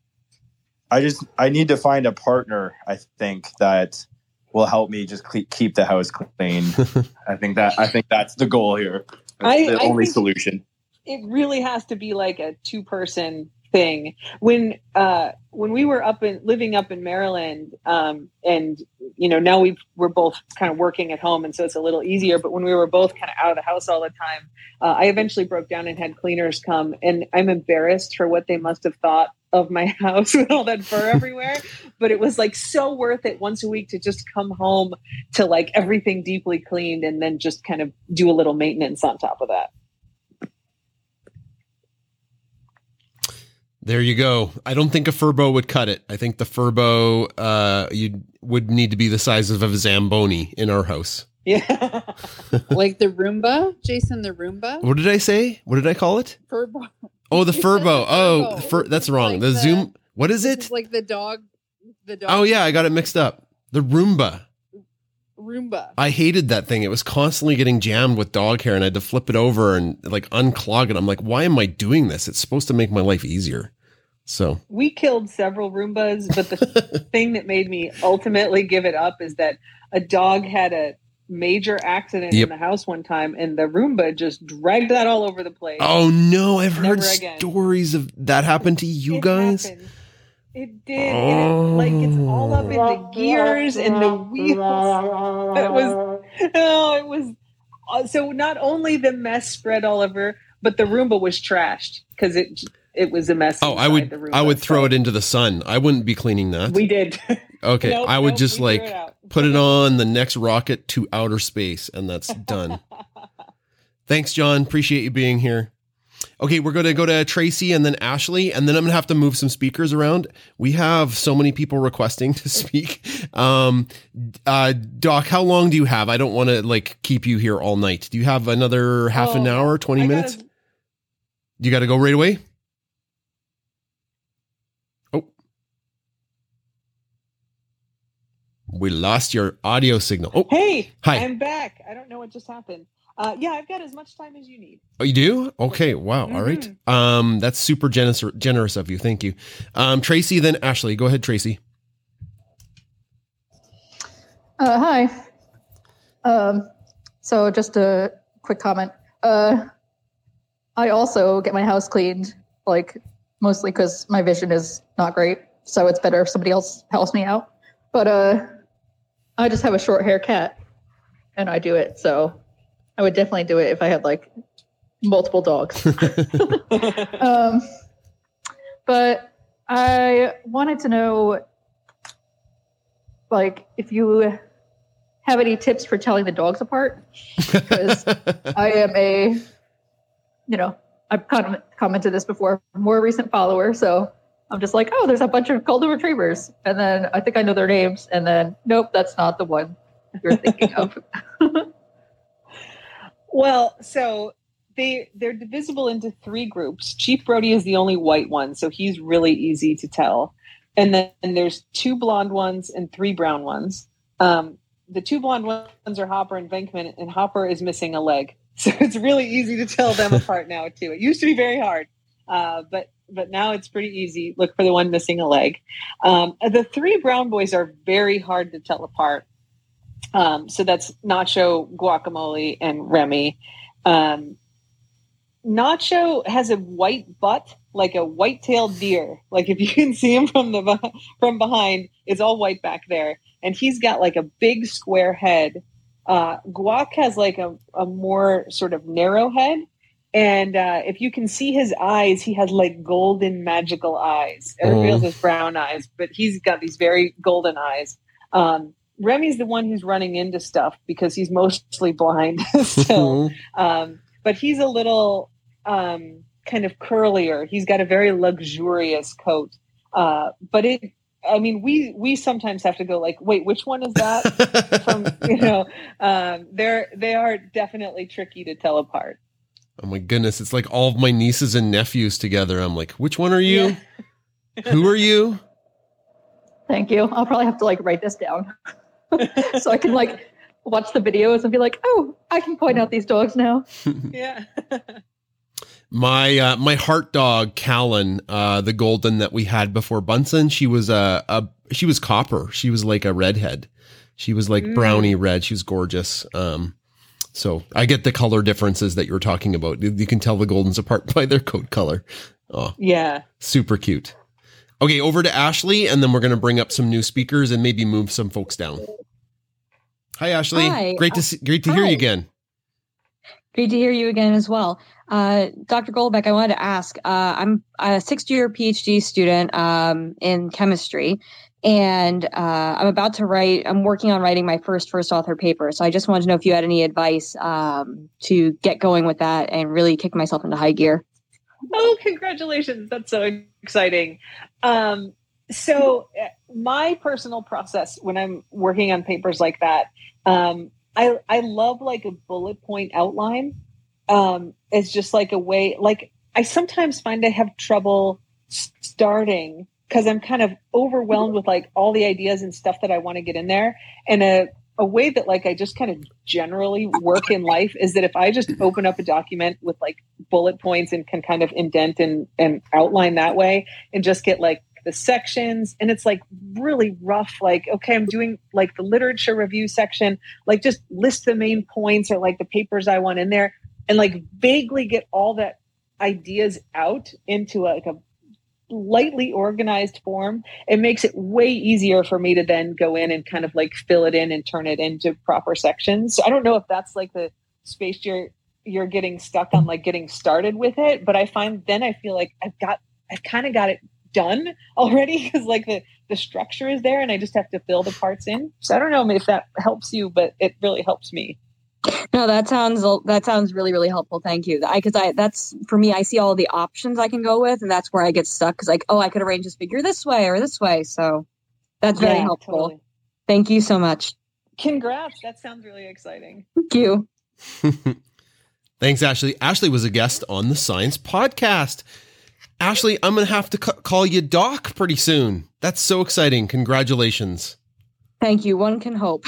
I need to find a partner, I think, that will help me just keep the house clean. I think that's the goal here. That's the only solution. It really has to be like a 2-person thing. When we were living up in Maryland, and now we're both kind of working at home, and so it's a little easier. But when we were both kind of out of the house all the time, I eventually broke down and had cleaners come, and I'm embarrassed for what they must have thought of my house with all that fur everywhere. But it was like so worth it once a week to just come home to like everything deeply cleaned, and then just kind of do a little maintenance on top of that. There you go. I don't think a Furbo would cut it. I think the Furbo, you would need to be the size of a Zamboni in our house. Yeah. Like the Roomba, Jason, the Roomba. What did I say? What did I call it? Furbo. Oh, the Furbo. Oh, that's wrong. Like the Zoom. What is it? Like the dog. Oh yeah, I got it mixed up. The Roomba. I hated that thing. It was constantly getting jammed with dog hair, and I had to flip it over and like unclog it. I'm like, why am I doing this? It's supposed to make my life easier. So we killed several Roombas, but the thing that made me ultimately give it up is that a dog had a major accident in the house one time, and the Roomba just dragged that all over the place. Oh no, I've heard stories of that happen to you guys. Happened. It did. And it's all up in the gears and the wheels. It was so not only the mess spread all over, but the Roomba was trashed because it was a mess. Oh, I would throw it into the sun. I wouldn't be cleaning that. We did. Okay. I would just put it on the next rocket to outer space, and that's done. Thanks, John. Appreciate you being here. Okay, we're going to go to Tracy and then Ashley, and then I'm going to have to move some speakers around. We have so many people requesting to speak. Doc, how long do you have? I don't want to keep you here all night. Do you have another half an hour, 20 minutes? You got to go right away? Oh. We lost your audio signal. Oh, hey, hi. I'm back. I don't know what just happened. Yeah, I've got as much time as you need. Oh, you do? Okay. Wow. Mm-hmm. All right. That's super generous of you. Thank you. Tracy, then Ashley. Go ahead, Tracy. Hi. So just a quick comment. I also get my house cleaned, mostly because my vision is not great. So it's better if somebody else helps me out. But I just have a short hair cat and I do it. So I would definitely do it if I had multiple dogs. But I wanted to know, if you have any tips for telling the dogs apart, because I am I've kind of commented this before, more recent follower. So I'm just oh, there's a bunch of golden retrievers. And then I think I know their names. And then, nope, that's not the one you're thinking of. Well, so they're divisible into 3 groups. Chief Brody is the only white one, so he's really easy to tell. And then there's 2 blonde ones and 3 brown ones. The 2 blonde ones are Hopper and Venkman, and Hopper is missing a leg. So it's really easy to tell them apart now, too. It used to be very hard, but now it's pretty easy. Look for the one missing a leg. The 3 brown boys are very hard to tell apart. So that's Nacho, Guacamole, and Remy. Nacho has a white butt, like a white-tailed deer. If you can see him from behind, it's all white back there. And he's got a big square head. Guac has a more sort of narrow head. And if you can see his eyes, he has golden magical eyes. Everybody else has brown eyes, but he's got these very golden eyes. Remy's the one who's running into stuff because he's mostly blind still. But he's a little kind of curlier. He's got a very luxurious coat. But I mean, we sometimes have to go like, wait, which one is that from, you know, they are definitely tricky to tell apart. Oh my goodness. It's like all of my nieces and nephews together. I'm like, which one are you? Yeah. Who are you? Thank you. I'll probably have to like write this down so I can like watch the videos and be like, oh, I can point out these dogs now. Yeah. My heart dog, Callan, the golden that we had before Bunsen, she was she was copper. She was like a redhead. She was like brownie red. She was gorgeous. So I get the color differences that you were talking about. You can tell the Goldens apart by their coat color. Oh, yeah. Super cute. Okay, over to Ashley, and then we're going to bring up some new speakers and maybe move some folks down. Hi, Ashley. Hi. Great to hear you again. Great to hear you again as well. Dr. Goldbeck, I wanted to ask, I'm a 6th-year PhD student in chemistry, and I'm working on writing my first author paper. So I just wanted to know if you had any advice to get going with that and really kick myself into high gear. Oh, congratulations. That's so exciting. So my personal process when I'm working on papers like that, I love like a bullet point outline. It's just like a way, like I sometimes find I have trouble starting because I'm kind of overwhelmed with like all the ideas and stuff that I want to get in there. And a way that like I just kind of generally work in life is that if I just open up a document with like bullet points and can kind of indent and outline that way and just get like the sections, and it's like really rough, like, okay, I'm doing like the literature review section, like just list the main points or like the papers I want in there and like vaguely get all that ideas out into like a lightly organized form. It makes it way easier for me to then go in and kind of like fill it in and turn it into proper sections. So I don't know if that's like the space you're getting stuck on, like getting started with it, but I find then I feel like I've kind of got it done already because like the structure is there and I just have to fill the parts in. So I don't know if that helps you, but it really helps me. No, that sounds really, really helpful. Thank you. That's for me. I see all the options I can go with, and that's where I get stuck. Because like, oh, I could arrange this figure this way or this way. So that's very helpful. Totally. Thank you so much. Congrats. That sounds really exciting. Thank you. Thanks, Ashley. Ashley was a guest on the Science Podcast. Ashley, I'm going to have to call you Doc pretty soon. That's so exciting. Congratulations. Thank you. One can hope.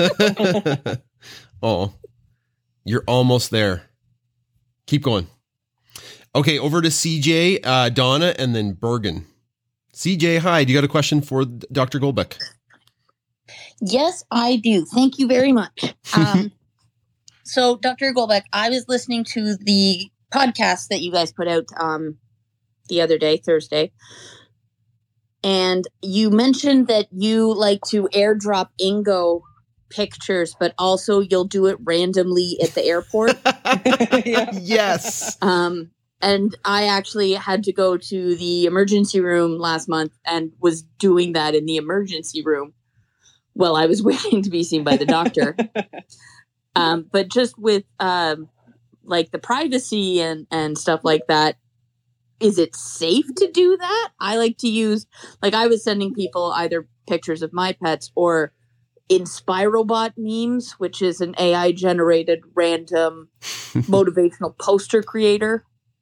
Oh, you're almost there. Keep going. Okay, over to CJ, Donna, and then Bergen. CJ, hi. Do you got a question for Dr. Goldbeck? Yes, I do. Thank you very much. So, Dr. Goldbeck, I was listening to the podcast that you guys put out the other day, Thursday, and you mentioned that you like to airdrop Ingo pictures, but also you'll do it randomly at the airport. Yes. And I actually had to go to the emergency room last month and was doing that in the emergency room while I was waiting to be seen by the doctor. But just with like the privacy and stuff like that, is it safe to do that? I like to use, like I was sending people either pictures of my pets or Inspirobot memes, which is an AI generated random motivational poster creator.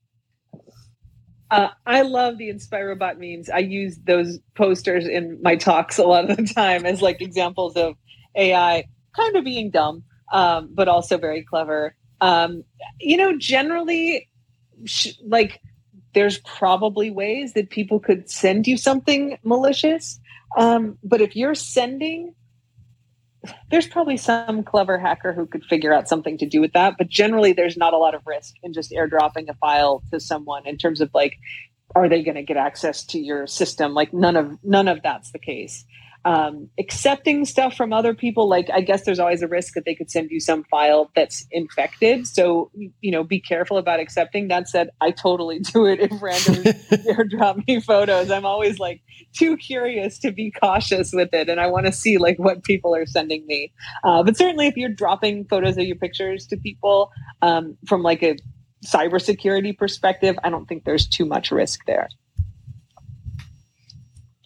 I love the Inspirobot memes. I use those posters in my talks a lot of the time as like examples of AI kind of being dumb, but also very clever. Generally, like there's probably ways that people could send you something malicious. But if you're sending, there's probably some clever hacker who could figure out something to do with that. But generally, there's not a lot of risk in just airdropping a file to someone in terms of like, are they going to get access to your system? Like none of that's the case. Accepting stuff from other people, like I guess there's always a risk that they could send you some file that's infected. So, be careful about accepting. That said, I totally do it if randomly airdrop me photos. I'm always like too curious to be cautious with it. And I want to see like what people are sending me. But certainly if you're dropping photos of your pictures to people from like a cybersecurity perspective, I don't think there's too much risk there.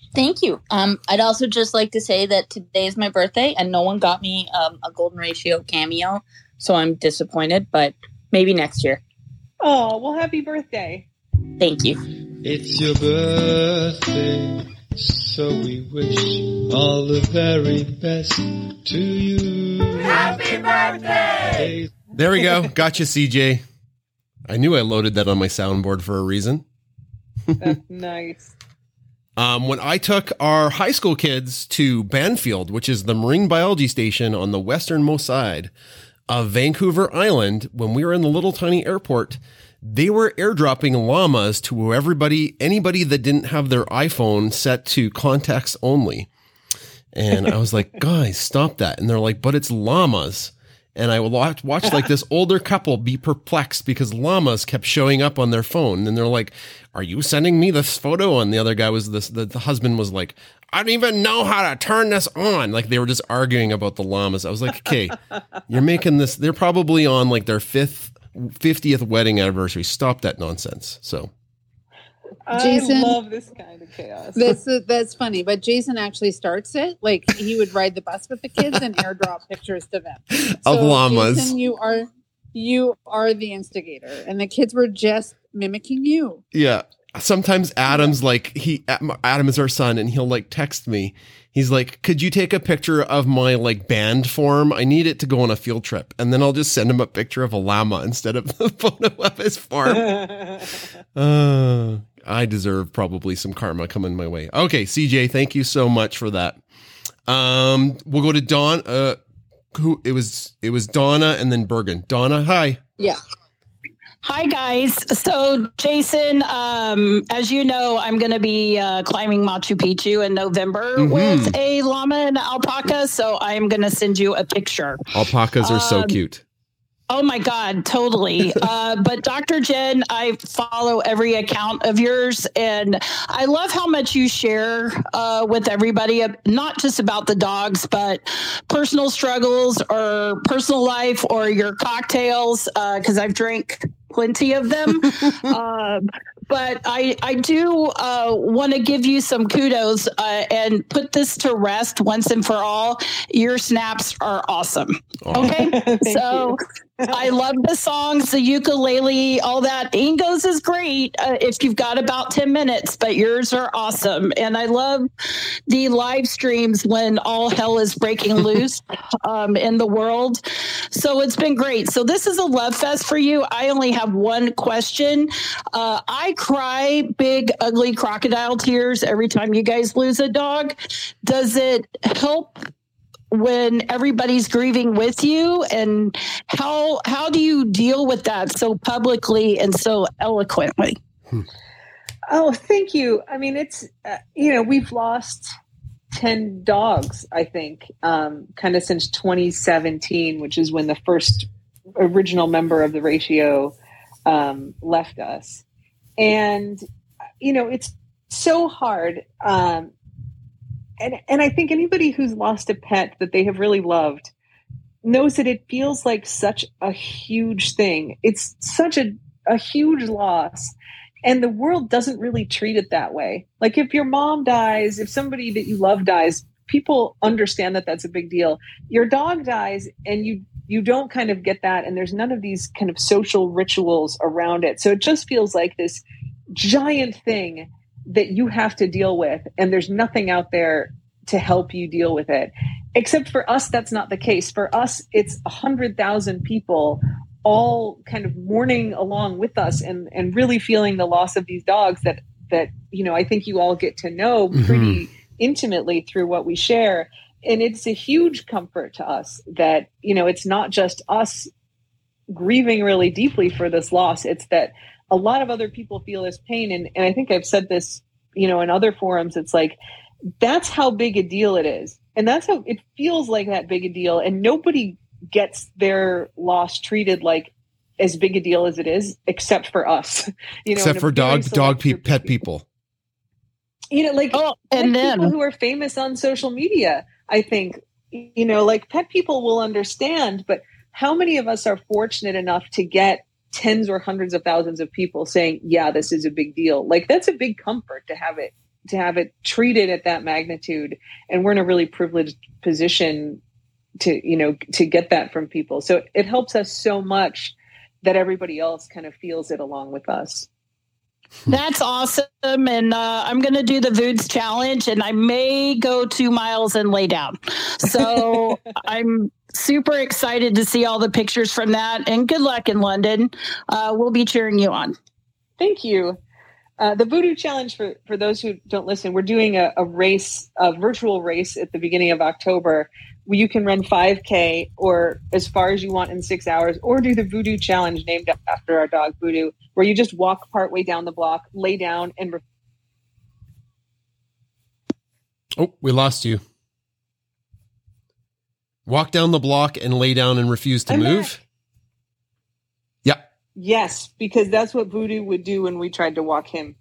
Thank you. I'd also just like to say that today is my birthday and no one got me a Golden Ratio cameo, so I'm disappointed, but maybe next year. Oh, well, happy birthday. Thank you. It's your birthday, so we wish all the very best to you. Happy birthday! There we go. Gotcha, CJ. I knew I loaded that on my soundboard for a reason. That's nice. When I took our high school kids to Banfield, which is the marine biology station on the westernmost side of Vancouver Island, when we were in the little tiny airport, they were airdropping llamas to anybody that didn't have their iPhone set to contacts only. And I was like, guys, stop that. And they're like, but it's llamas. And I would watch like this older couple be perplexed because llamas kept showing up on their phone. And they're like, are you sending me this photo? And the other guy was the husband was like, I don't even know how to turn this on. Like they were just arguing about the llamas. I was like, okay, you're making this. They're probably on like their 50th wedding anniversary. Stop that nonsense. So. Jason, I love this kind of chaos. That's funny, but Jason actually starts it. Like he would ride the bus with the kids and airdrop pictures to them of llamas. Jason, you are the instigator, and the kids were just mimicking you. Yeah. Sometimes Adam's like Adam is our son, and he'll like text me. He's like, could you take a picture of my like band form? I need it to go on a field trip. And then I'll just send him a picture of a llama instead of the photo of his farm. I deserve probably some karma coming my way. Okay, CJ, thank you so much for that. We'll go to Dawn. It was Donna and then Bergen. Donna, hi. Yeah. Hi, guys. So, Jason, as you know, I'm going to be climbing Machu Picchu in November with a llama and alpaca. So I'm going to send you a picture. Alpacas are so cute. Oh, my God. Totally. But Dr. Jen, I follow every account of yours, and I love how much you share with everybody, not just about the dogs, but personal struggles or personal life or your cocktails, because I've drank plenty of them. But I do want to give you some kudos and put this to rest once and for all. Your snaps are awesome. Okay. So I love the songs, the ukulele, all that. Ingo's is great if you've got about 10 minutes, but yours are awesome. And I love the live streams when all hell is breaking loose in the world. So it's been great. So this is a love fest for you. I only have one question. I cry big, ugly crocodile tears every time you guys lose a dog. Does it help when everybody's grieving with you, and how do you deal with that so publicly and so eloquently? Oh, thank you. I mean, it's, we've lost 10 dogs, I think, kind of since 2017, which is when the first original member of the ratio left us. And, it's so hard. And I think anybody who's lost a pet that they have really loved knows that it feels like such a huge thing. It's such a huge loss. And the world doesn't really treat it that way. Like if your mom dies, if somebody that you love dies, people understand that that's a big deal. Your dog dies and you don't kind of get that. And there's none of these kind of social rituals around it. So it just feels like this giant thing that you have to deal with, and there's nothing out there to help you deal with it. Except for us, that's not the case. For us, it's 100,000 people all kind of mourning along with us and really feeling the loss of these dogs that I think you all get to know pretty intimately through what we share. And it's a huge comfort to us that, it's not just us grieving really deeply for this loss. It's that a lot of other people feel this pain. And I think I've said this, in other forums, it's like, that's how big a deal it is. And that's how it feels like that big a deal. And nobody gets their loss treated like as big a deal as it is, except for us, except for pet people, and then people who are famous on social media, I think, like pet people will understand, but how many of us are fortunate enough to get tens or hundreds of thousands of people saying, yeah, this is a big deal. Like that's a big comfort to have it to have it treated at that magnitude. And we're in a really privileged position to get that from people. So it helps us so much that everybody else kind of feels it along with us. That's awesome. And I'm going to do the Voods challenge, and I may go 2 miles and lay down. So I'm super excited to see all the pictures from that, and good luck in London. We'll be cheering you on. Thank you. The Voodoo Challenge, for those who don't listen, we're doing a virtual race at the beginning of October. You can run 5K or as far as you want in 6 hours, or do the Voodoo Challenge named after our dog Voodoo, where you just walk partway down the block, lay down, and... Oh, we lost you. Walk down the block and lay down and refuse to move? Back. Yeah. Yes, because that's what Voodoo would do when we tried to walk him.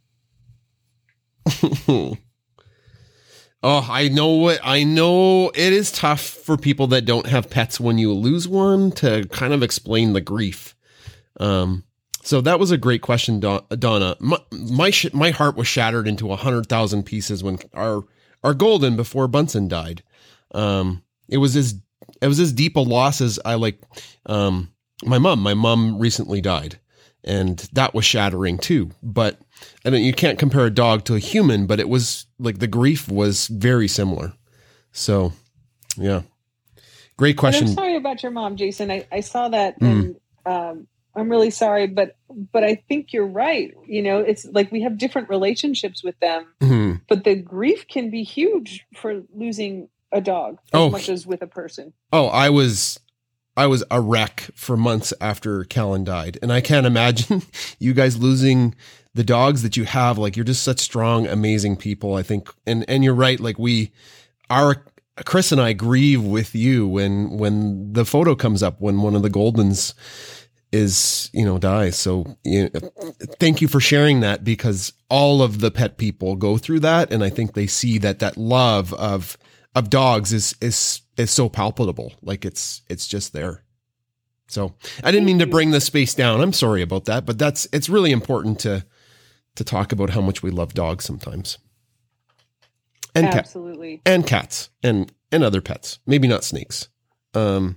Oh, I know it is tough for people that don't have pets when you lose one to kind of explain the grief. So that was a great question, Donna. My heart was shattered into 100,000 pieces when our Golden, before Bunsen died. It was as deep a loss as my mom. My mom recently died, and that was shattering too. But I mean, you can't compare a dog to a human, but it was like the grief was very similar. So, yeah, great question. And I'm sorry about your mom, Jason. I saw that, and I'm really sorry, but I think you're right. It's like we have different relationships with them, but the grief can be huge for losing a dog as much as with a person. Oh, I was a wreck for months after Callan died, and I can't imagine you guys losing the dogs that you have. Like, you're just such strong, amazing people, I think. And you're right. Like, Chris and I grieve with you when the photo comes up, when one of the Goldens is, dies. So thank you for sharing that, because all of the pet people go through that. And I think they see that love of dogs is so palpable. Like it's just there. So I didn't mean to bring the space down. I'm sorry about that, but it's really important to talk about how much we love dogs sometimes. And absolutely. And cats and other pets, maybe not snakes. Over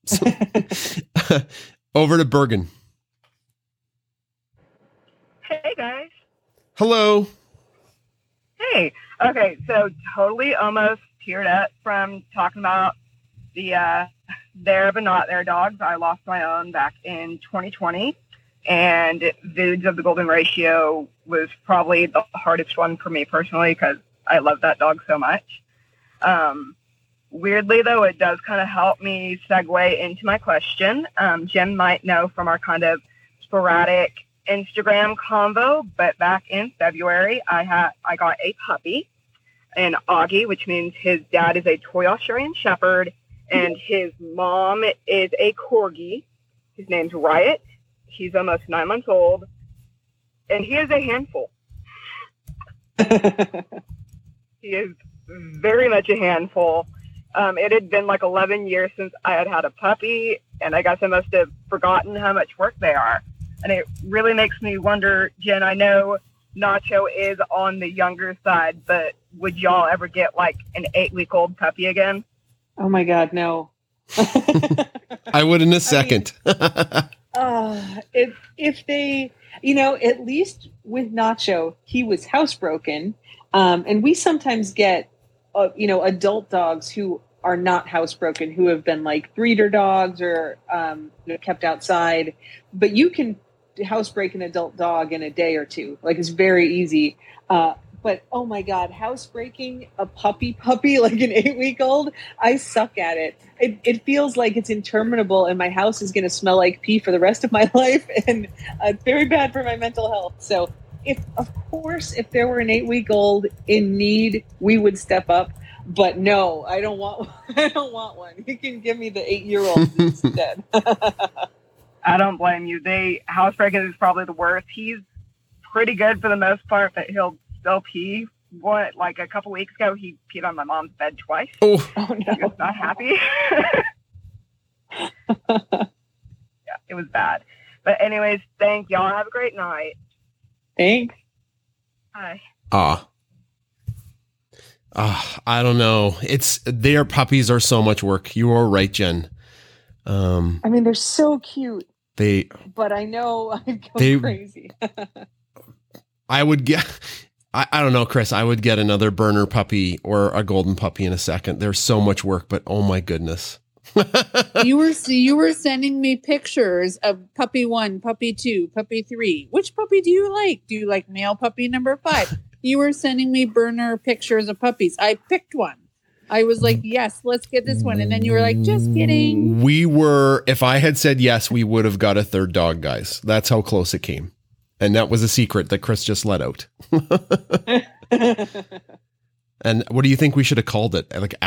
to Bergen. Hey guys. Hello. Hey. Okay, so totally almost teared up from talking about the there but not there dogs. I lost my own back in 2020, and Voods of the Golden Ratio was probably the hardest one for me personally, because I love that dog so much. Weirdly, though, it does kind of help me segue into my question. Jen might know from our kind of sporadic Instagram convo, but back in February, I got a puppy, an Augie, which means his dad is a Toy Australian Shepherd, and his mom is a Corgi. His name's Riot. He's almost 9 months old, and he is a handful. He is very much a handful. It had been like 11 years since I had a puppy, and I guess I must have forgotten how much work they are. And it really makes me wonder, Jen, I know Nacho is on the younger side, but would y'all ever get like an 8-week-old puppy again? Oh my God, no. I would in a second. If they, at least with Nacho, he was housebroken. And we sometimes get, adult dogs who are not housebroken, who have been like breeder dogs or kept outside. But you can housebreak an adult dog in a day or two. Like, it's very easy. But oh my God, housebreaking a puppy, like an 8-week-old, I suck at it. It feels like it's interminable, and my house is going to smell like pee for the rest of my life, and it's very bad for my mental health. So, if there were an 8-week-old in need, we would step up. But no, I don't want one. You can give me the 8-year-old instead. I don't blame you. Housebreaking is probably the worst. He's pretty good for the most part, but he'll still pee. Like a couple weeks ago, he peed on my mom's bed twice. Oh no. He was not happy. Yeah, it was bad. But anyways, thank y'all. Have a great night. Thanks. Bye. I don't know. Their puppies are so much work. You are right, Jen. I mean, they're so cute. But I know I'd go crazy. I would get. I don't know, Chris. I would get another burner puppy or a golden puppy in a second. There's so much work, but oh my goodness. You were sending me pictures of puppy 1, puppy 2, puppy 3. Which puppy do you like? Do you like male puppy number 5? You were sending me burner pictures of puppies. I picked one. I was like, yes, let's get this one. And then you were like, just kidding. If I had said yes, we would have got a third dog, guys. That's how close it came. And that was a secret that Chris just let out. And what do you think we should have called it? Like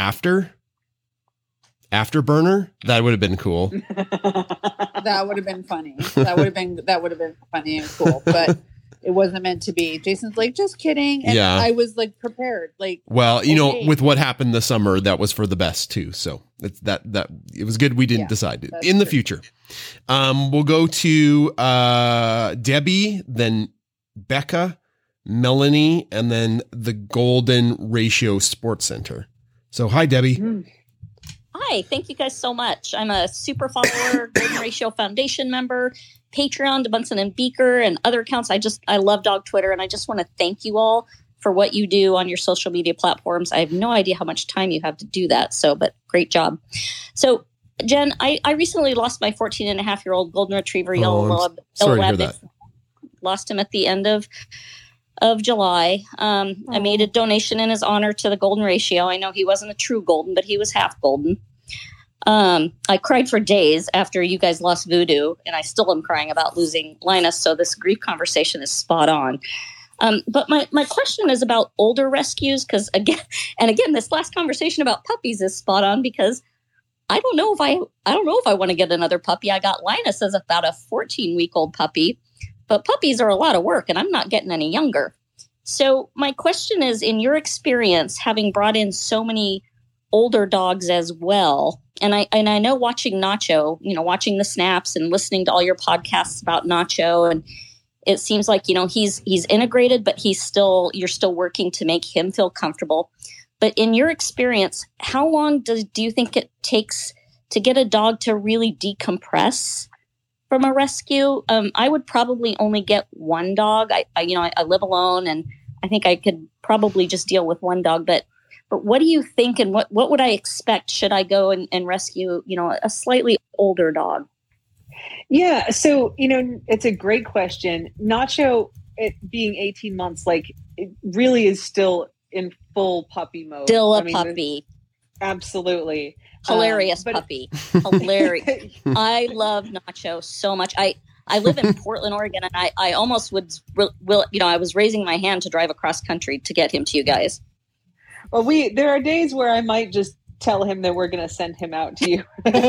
Afterburner? That would have been cool. That would have been funny. That would have been funny and cool. But it wasn't meant to be. Jason's like, just kidding. And I was like prepared. Like, well, with what happened this summer, that was for the best too. So it's that it was good we didn't decide in the future. We'll go to Debbie, then Becca, Melanie, and then the Golden Ratio Sports Center. So hi, Debbie. Hi, thank you guys so much. I'm a super follower, Golden Ratio Foundation member, Patreon to Bunsen and Beaker, and other accounts. I love dog Twitter, and I just want to thank you all for what you do on your social media platforms. I have no idea how much time you have to do that, but great job. So, Jen, I recently lost my 14-and-a-half-year-old Golden Retriever Yellow Lab. Lost him at the end of July. I made a donation in his honor to the Golden Ratio. I know he wasn't a true Golden, but he was half Golden. I cried for days after you guys lost Voodoo, and I still am crying about losing Linus. So this grief conversation is spot on. But my question is about older rescues, because again, this last conversation about puppies is spot on, because I don't know if I want to get another puppy. I got Linus as about a 14-week-old puppy, but puppies are a lot of work, and I'm not getting any younger. So my question is, in your experience, having brought in so many older dogs as well, and I know watching Nacho, watching the snaps and listening to all your podcasts about Nacho, and it seems like, he's integrated, but you're still working to make him feel comfortable. But in your experience, how long do you think it takes to get a dog to really decompress from a rescue? I would probably only get one dog. I live alone, and I think I could probably just deal with one dog. But what do you think, and what would I expect should I go and rescue, a slightly older dog? Yeah, so, it's a great question. Nacho, it being 18 months, it really is still in full puppy mode. Still a puppy. Absolutely. Hilarious puppy. Hilarious. I love Nacho so much. I live in Portland, Oregon, and I almost I was raising my hand to drive across country to get him to you guys. Well, there are days where I might just tell him that we're going to send him out to you.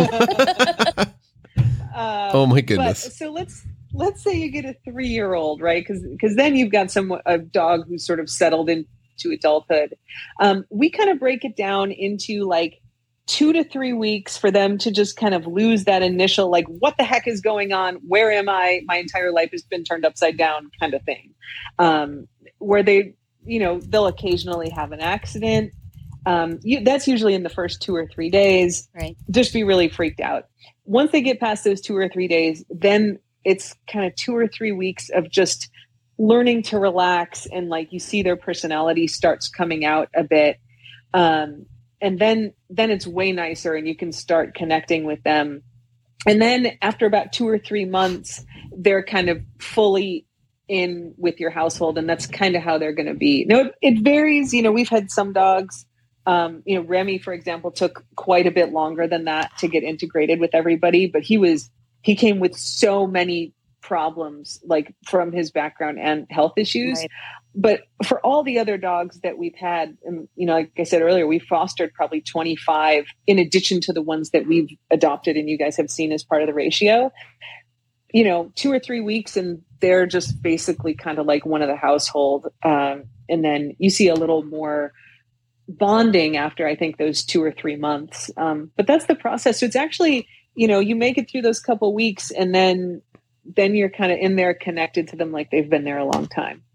Oh my goodness. So let's say you get a 3-year-old, right? Because then you've got a dog who's sort of settled into adulthood. We kind of break it down into 2 to 3 weeks for them to just kind of lose that initial, what the heck is going on? Where am I? My entire life has been turned upside down kind of thing. Where they, they'll occasionally have an accident. That's usually in the first 2 or 3 days. Right. Just be really freaked out. Once they get past those 2 or 3 days, then it's kind of 2 or 3 weeks of just learning to relax, and you see their personality starts coming out a bit. And then it's way nicer, and you can start connecting with them. And then after about 2 or 3 months, they're kind of fully in with your household, and that's kind of how they're going to be. Now, it varies. We've had some dogs, Remy, for example, took quite a bit longer than that to get integrated with everybody, but he came with so many problems, from his background and health issues. Right. But for all the other dogs that we've had, like I said earlier, we fostered probably 25 in addition to the ones that we've adopted and you guys have seen as part of the ratio. 2 or 3 weeks, and they're just basically kind of like one of the household. And then you see a little more bonding after, I think, those 2 or 3 months. But that's the process. So it's actually, you make it through those couple weeks, and then you're kind of in there connected to them like they've been there a long time.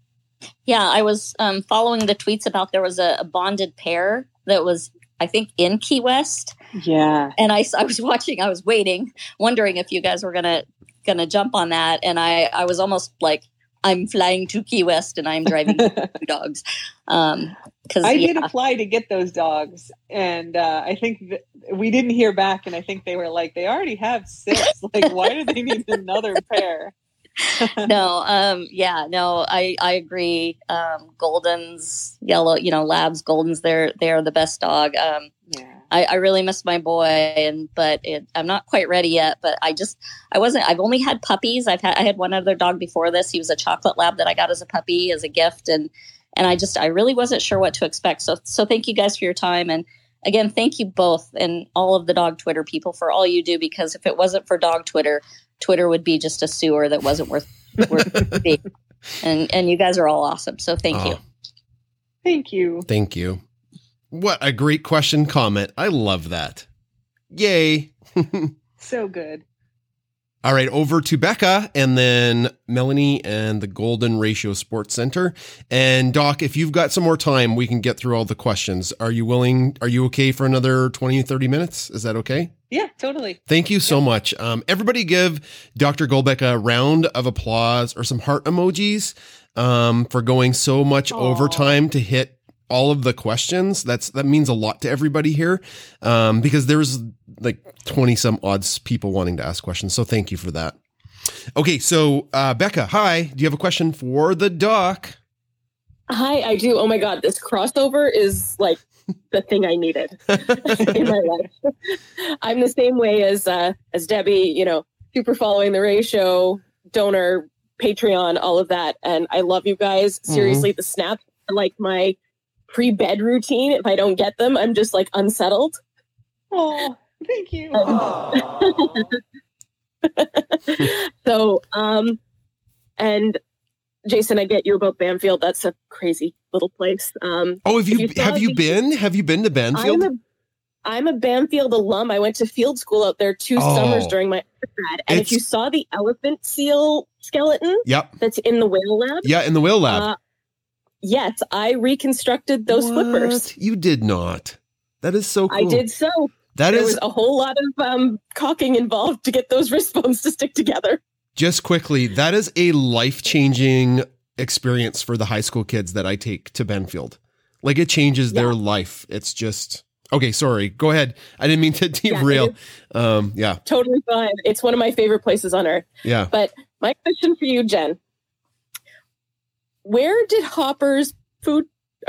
Yeah, I was following the tweets about there was a bonded pair that was, I think, in Key West. Yeah. And I was watching, I was waiting, wondering if you guys were gonna jump on that. And I was almost like, I'm flying to Key West and I'm driving 2 dogs. I did apply to get those dogs, and I think we didn't hear back. And I think they were like, they already have 6. Like, why do they need another pair? I agree. Goldens, yellow, Labs, Goldens, they're the best dog. I really miss my boy, I'm not quite ready yet, but I've only had puppies. I had one other dog before this. He was a chocolate lab that I got as a puppy, as a gift. And I really wasn't sure what to expect. So thank you guys for your time. And again, thank you both and all of the dog Twitter people for all you do, because if it wasn't for dog Twitter would be just a sewer that wasn't worth being. And you guys are all awesome. So thank you. Thank you. Thank you. What a great question, comment. I love that. Yay. So good. All right, over to Becca and then Melanie and the Golden Ratio Sports Center. And Doc, if you've got some more time, we can get through all the questions. Are you willing? Are you okay for another 20 or 30 minutes? Is that okay? Yeah, totally. Thank you so much. Everybody give Dr. Golbeck a round of applause or some heart emojis for going so much overtime to hit all of the questions. That means a lot to everybody here, because there's like 20 some odds people wanting to ask questions. So thank you for that. Okay. So, Becca, hi. Do you have a question for the doc? Hi, I do. Oh my God. This crossover is like the thing I needed in my life. I'm the same way as Debbie, super following the ratio, donor, Patreon, all of that. And I love you guys. Seriously, the snaps are like my pre-bed routine. If I don't get them, I'm just like unsettled. Oh, thank you. So, and Jason, I get you about Banfield. That's a crazy little place. Have you been to Banfield? I'm a Banfield alum. I went to field school out there 2 summers during my undergrad. And if you saw the elephant seal skeleton, that's in the whale lab. Yeah, in the whale lab. Yes, I reconstructed those flippers. You did not. That is so cool. I did so. There was a whole lot of caulking involved to get those wrist bones to stick together. Just quickly, that is a life-changing experience for the high school kids that I take to Banfield. Like, it changes their life. It's just... Okay, sorry. Go ahead. I didn't mean to derail. Totally fine. It's one of my favorite places on earth. Yeah. But my question for you, Jen, where did Hopper's food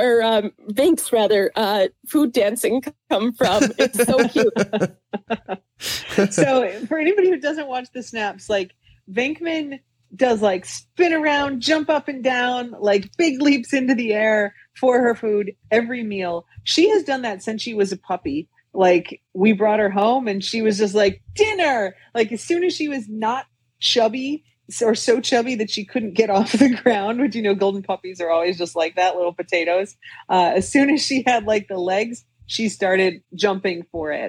dancing come from? It's so cute. So for anybody who doesn't watch the snaps, like Venkman does like spin around, jump up and down, like big leaps into the air for her food every meal. She has done that since she was a puppy. Like, we brought her home and she was just like, dinner. Like, as soon as she was not chubby or so chubby that she couldn't get off the ground, which, golden puppies are always just like that, little potatoes. As soon as she had like the legs, she started jumping for it.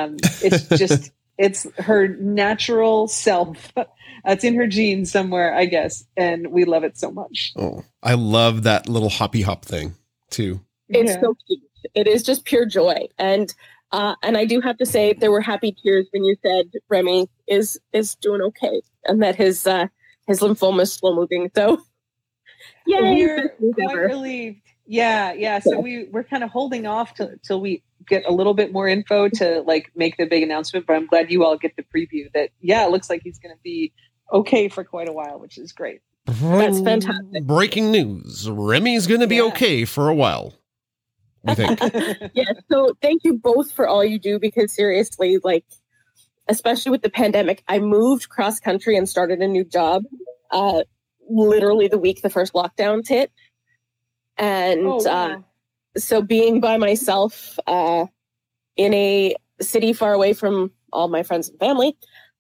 It's her natural self. It's in her genes somewhere, I guess. And we love it so much. Oh, I love that little hoppy hop thing too. It's so cute. It is just pure joy. And I do have to say, there were happy tears when you said Remy is doing okay and that his lymphoma is slow moving. So we're quite relieved. Yeah. So we're kind of holding off till we get a little bit more info to like make the big announcement. But I'm glad you all get the preview that, it looks like he's going to be okay for quite a while, which is great. That's fantastic. Breaking news. Remy's going to be okay for a while, I think. So thank you both for all you do, because seriously, like, especially with the pandemic, I moved cross country and started a new job literally the week the first lockdowns hit. And so being by myself in a city far away from all my friends and family,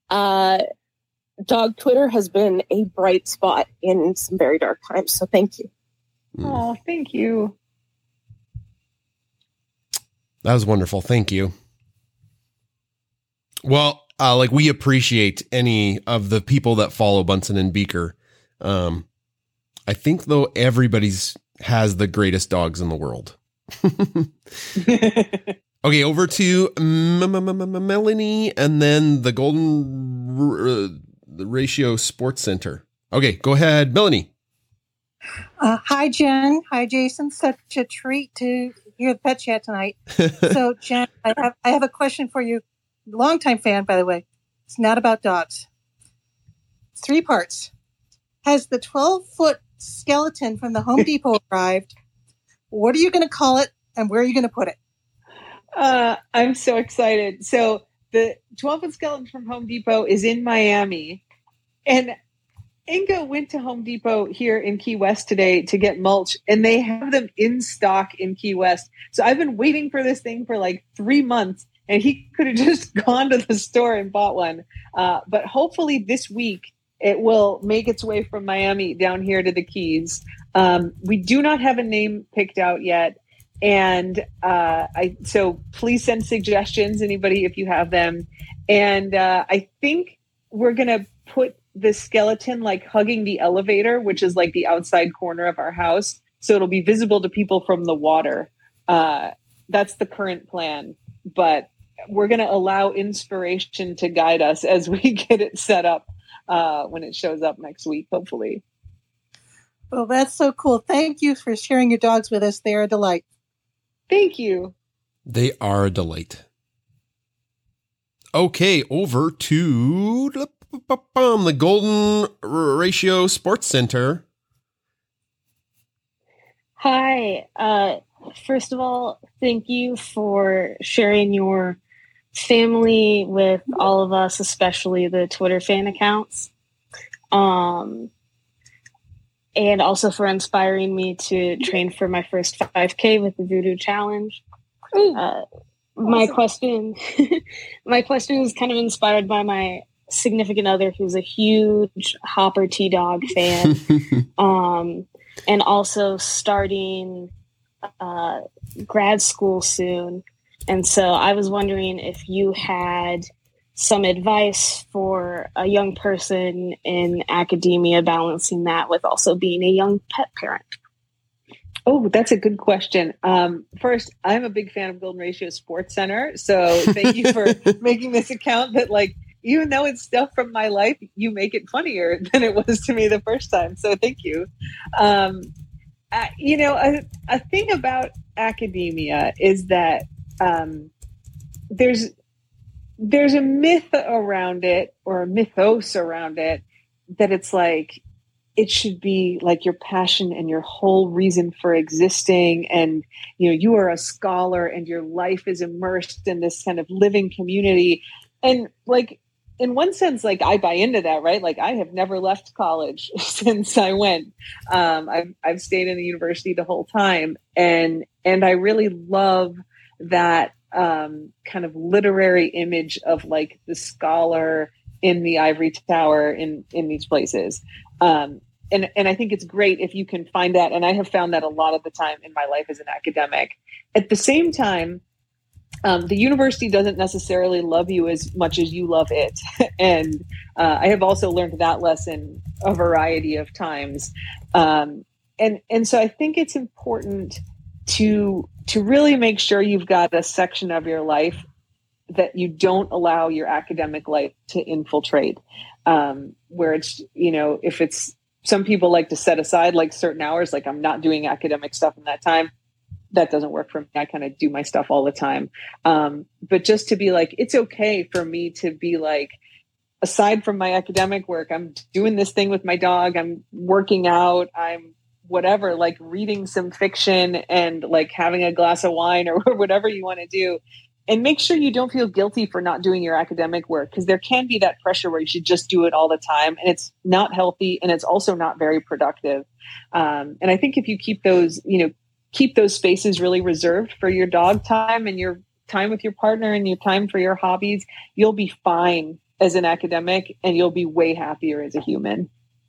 dog Twitter has been a bright spot in some very dark times. So thank you. Oh, thank you. That was wonderful. Thank you. Well, we appreciate any of the people that follow Bunsen and Beaker. I think, though, everybody's has the greatest dogs in the world. Okay, over to Melanie, and then the Golden Ratio Sports Center. Okay, go ahead, Melanie. Hi, Jen. Hi, Jason. Such a treat to hear the pet chat tonight. So, Jen, I have a question for you. Longtime fan, by the way. It's not about dogs. 3 parts. Has the 12-foot skeleton from the Home Depot arrived? What are you going to call it, and where are you going to put it? I'm so excited. So the 12-foot skeleton from Home Depot is in Miami, and Inga went to Home Depot here in Key West today to get mulch, and they have them in stock in Key West. So I've been waiting for this thing for like 3 months, and he could have just gone to the store and bought one. But hopefully this week it will make its way from Miami down here to the Keys. We do not have a name picked out yet. And so please send suggestions, anybody, if you have them. And I think we're going to put the skeleton like hugging the elevator, which is like the outside corner of our house. So it'll be visible to people from the water. That's the current plan. But we're going to allow inspiration to guide us as we get it set up when it shows up next week, hopefully. Well, that's so cool. Thank you for sharing your dogs with us. They're a delight. Thank you. They are a delight. Okay, over to the Golden Ratio Sports Center. Hi. First of all, thank you for sharing your family with all of us, especially the Twitter fan accounts. And also for inspiring me to train for my first 5K with the Voodoo Challenge. My question is kind of inspired by my significant other, who's a huge Hopper T-Dog fan, and also starting grad school soon. And so I was wondering if you had some advice for a young person in academia, balancing that with also being a young pet parent. Oh, that's a good question. First, I'm a big fan of Golden Ratio Sports Center. So thank you for making this account that, like, even though it's stuff from my life, you make it funnier than it was to me the first time. So thank you. A thing about academia is that there's a myth around it, or a mythos around it, that it's like it should be like your passion and your whole reason for existing, and you are a scholar and your life is immersed in this kind of living community. And like, in one sense, like, I buy into that, right? Like, I have never left college since I went. I've stayed in the university the whole time, and I really love that kind of literary image of like the scholar in the ivory tower in these places. And I think it's great if you can find that. And I have found that a lot of the time in my life as an academic. At the same time, the university doesn't necessarily love you as much as you love it. And I have also learned that lesson a variety of times. And so I think it's important to really make sure you've got a section of your life that you don't allow your academic life to infiltrate, where it's, if it's, some people like to set aside like certain hours, like I'm not doing academic stuff in that time. That doesn't work for me. I kind of do my stuff all the time. But just to be like, it's okay for me to be like, aside from my academic work, I'm doing this thing with my dog. I'm working out. I'm whatever, like reading some fiction and like having a glass of wine or whatever you want to do. And make sure you don't feel guilty for not doing your academic work, because there can be that pressure where you should just do it all the time. And it's not healthy, and it's also not very productive. And I think if you keep those spaces really reserved for your dog time and your time with your partner and your time for your hobbies, you'll be fine as an academic, and you'll be way happier as a human.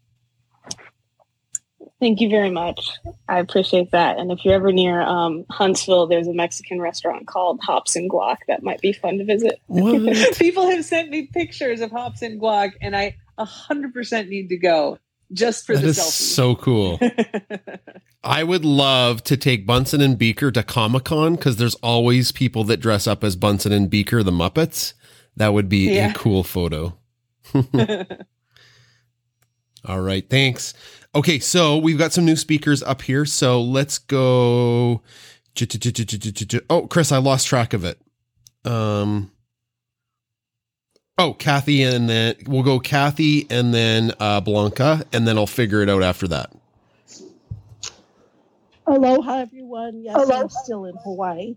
Thank you very much. I appreciate that. And if you're ever near Huntsville, there's a Mexican restaurant called Hops and Guac that might be fun to visit. People have sent me pictures of Hops and Guac, and I 100% need to go. just for That the is selfie. so cool. I would love to take Bunsen and Beaker to Comic-Con because there's always people that dress up as Bunsen and Beaker, the Muppets. That would be a cool photo. All right. Thanks. Okay. So we've got some new speakers up here. So let's go. Oh, Chris, I lost track of it. Kathy, and then we'll go Kathy and then Blanca, and then I'll figure it out after that. Aloha, everyone. Yes, I'm still in Hawaii.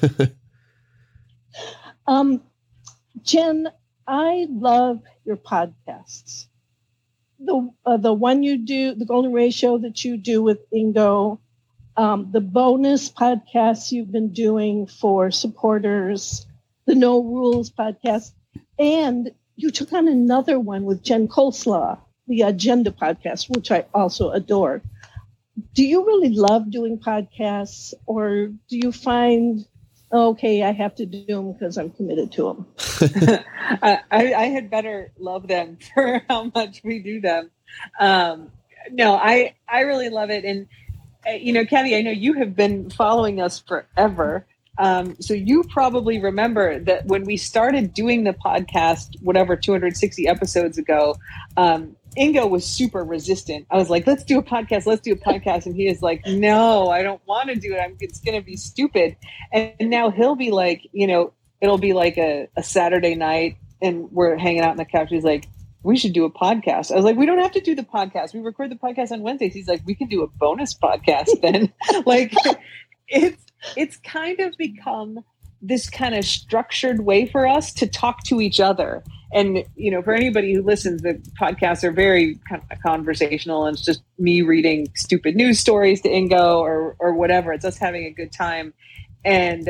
Jen, I love your podcasts. The one you do, the Golden Ratio that you do with Ingo, the bonus podcasts you've been doing for supporters, the No Rules podcast, and you took on another one with Jen Coleslaw, the Agenda podcast, which I also adore. Do you really love doing podcasts, or do you find, okay, I have to do them because I'm committed to them? I had better love them for how much we do them. No, I really love it. And, Kathy, I know you have been following us forever. So you probably remember that when we started doing the podcast, 260 episodes ago, Ingo was super resistant. I was like, let's do a podcast. And he is like, no, I don't want to do it. It's going to be stupid. And now he'll be like, it'll be like a Saturday night and we're hanging out on the couch. He's like, we should do a podcast. I was like, we don't have to do the podcast. We record the podcast on Wednesdays. He's like, we can do a bonus podcast then. Like it's kind of become this kind of structured way for us to talk to each other. And, for anybody who listens, the podcasts are very kind of conversational, and it's just me reading stupid news stories to Ingo or whatever. It's us having a good time. And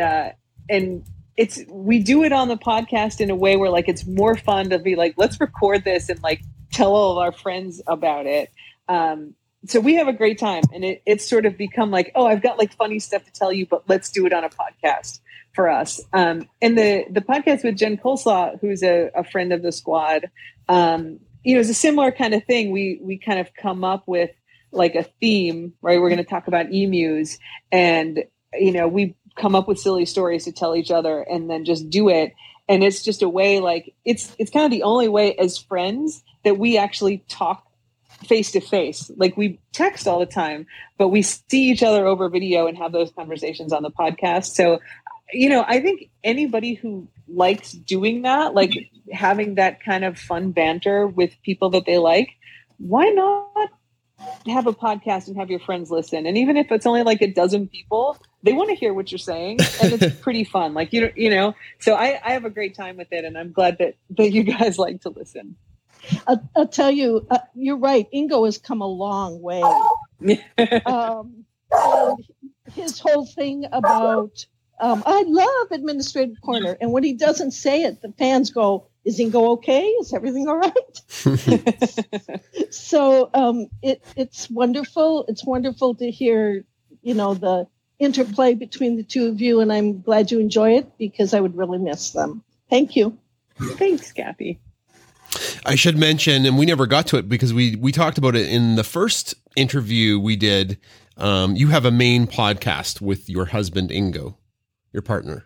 we do it on the podcast in a way where like, it's more fun to be like, let's record this and like tell all of our friends about it. So we have a great time, and it's sort of become like, oh, I've got like funny stuff to tell you, but let's do it on a podcast for us. And the podcast with Jen Coleslaw, who's a friend of the squad, is a similar kind of thing. We kind of come up with like a theme, right? We're going to talk about emus, and, we come up with silly stories to tell each other and then just do it. And it's just a way, like, it's kind of the only way as friends that we actually talk face to face. Like, we text all the time, but we see each other over video and have those conversations on the podcast. So, I think anybody who likes doing that, like having that kind of fun banter with people that they like, why not have a podcast and have your friends listen? And even if it's only like a dozen people, they want to hear what you're saying, and it's pretty fun. Like, so I have a great time with it, and I'm glad that you guys like to listen. I'll tell you, you're right. Ingo has come a long way. And his whole thing about, I love Administrative Corner. And when he doesn't say it, the fans go, is Ingo okay? Is everything all right? So it's wonderful. It's wonderful to hear, the interplay between the two of you. And I'm glad you enjoy it, because I would really miss them. Thank you. Thanks, Kathy. I should mention, and we never got to it because we talked about it in the first interview we did. You have a main podcast with your husband, Ingo, your partner.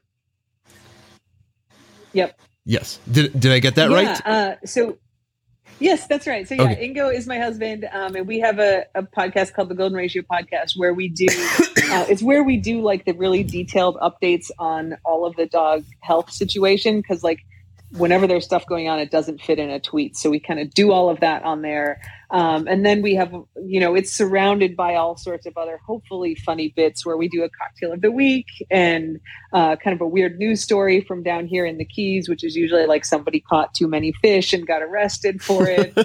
Yep. Yes. Did I get that right? So yes, that's right. So yeah, Okay. Ingo is my husband. And we have a podcast called the Golden Ratio Podcast, where we do, it's where we do like the really detailed updates on all of the dog health situation. Cause like, whenever there's stuff going on, it doesn't fit in a tweet. So we kind of do all of that on there. And then we have, it's surrounded by all sorts of other, hopefully funny bits, where we do a cocktail of the week and kind of a weird news story from down here in the Keys, which is usually like somebody caught too many fish and got arrested for it.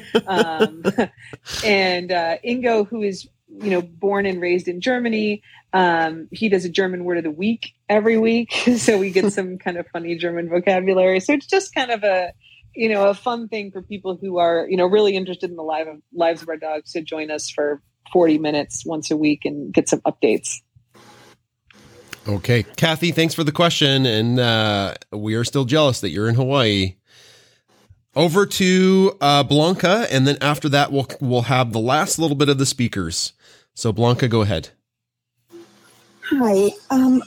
And Ingo, who is, born and raised in Germany, he does a German word of the week every week. So we get some kind of funny German vocabulary. So it's just kind of a fun thing for people who are, really interested in the lives of our dogs to join us for 40 minutes once a week and get some updates. Okay. Kathy, thanks for the question. And we are still jealous that you're in Hawaii. over to Blanca, and then after that, we'll have the last little bit of the speakers. So Blanca, go ahead. Hi.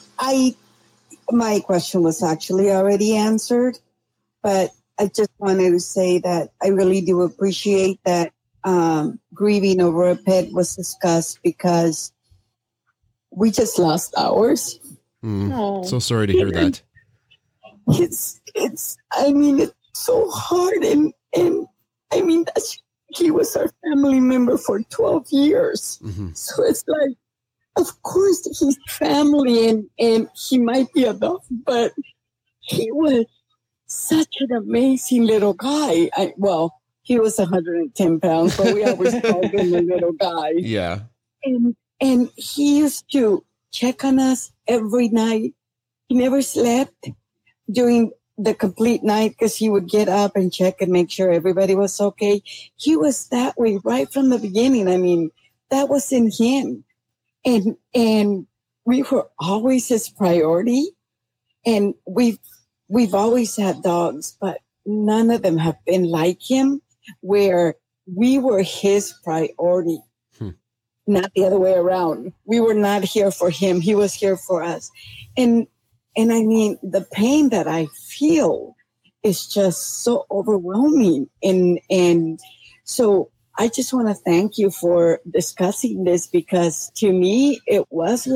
My question was actually already answered, but I just wanted to say that I really do appreciate that grieving over a pet was discussed, because we just lost ours. So sorry to hear that. It's so hard, and I mean, he was our family member for 12 years. So it's like, of course he's family, and he might be a dog, but he was such an amazing little guy. He was 110 pounds, but we always called him a little guy. Yeah. And he used to check on us every night. He never slept during the complete night, because he would get up and check and make sure everybody was okay. He was that way right from the beginning. I mean, that was in him. And we were always his priority. And we've always had dogs, but none of them have been like him, where we were his priority, not the other way around. We were not here for him. He was here for us. And I mean, the pain that I feel is just so overwhelming. And so I just want to thank you for discussing this, because to me, it was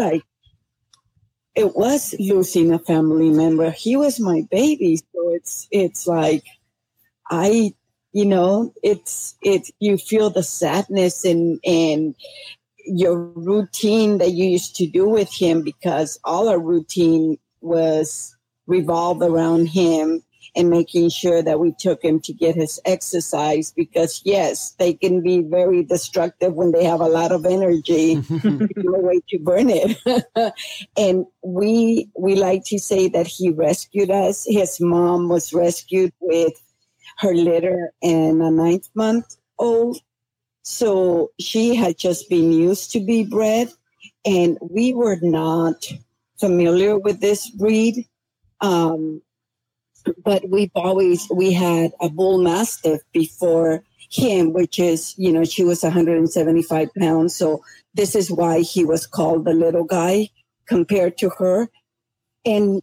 losing a family member. He was my baby. So it's like, you feel the sadness and your routine that you used to do with him, because all our routine was revolved around him and making sure that we took him to get his exercise, because yes, they can be very destructive when they have a lot of energy. No way to burn it. And we like to say that he rescued us. His mom was rescued with her litter and a 9-month-old. So she had just been used to be bred, and we were not familiar with this breed. But we had a bull mastiff before him, which is, she was 175 pounds. So this is why he was called the little guy compared to her. And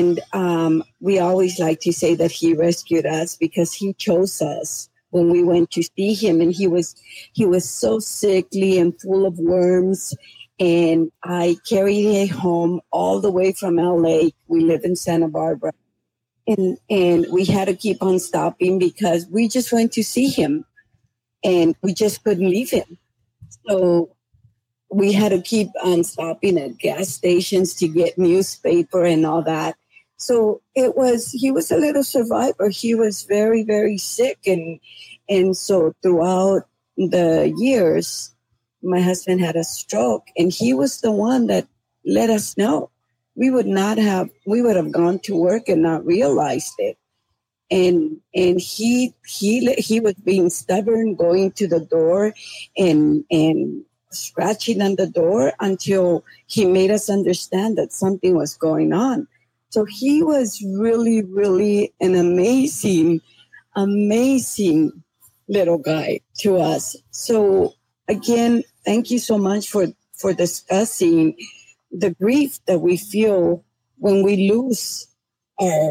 we always like to say that he rescued us, because he chose us when we went to see him. And he was so sickly and full of worms. And I carried him home all the way from LA. We live in Santa Barbara. And we had to keep on stopping, because we just went to see him and we just couldn't leave him. So we had to keep on stopping at gas stations to get newspaper and all that. So he was a little survivor. He was very, very sick. And so throughout the years, my husband had a stroke, and he was the one that let us know. We would have gone to work and not realized it. And he was being stubborn, going to the door and scratching on the door until he made us understand that something was going on. So he was really, really an amazing, amazing little guy to us. So again, thank you so much for discussing the grief that we feel when we lose our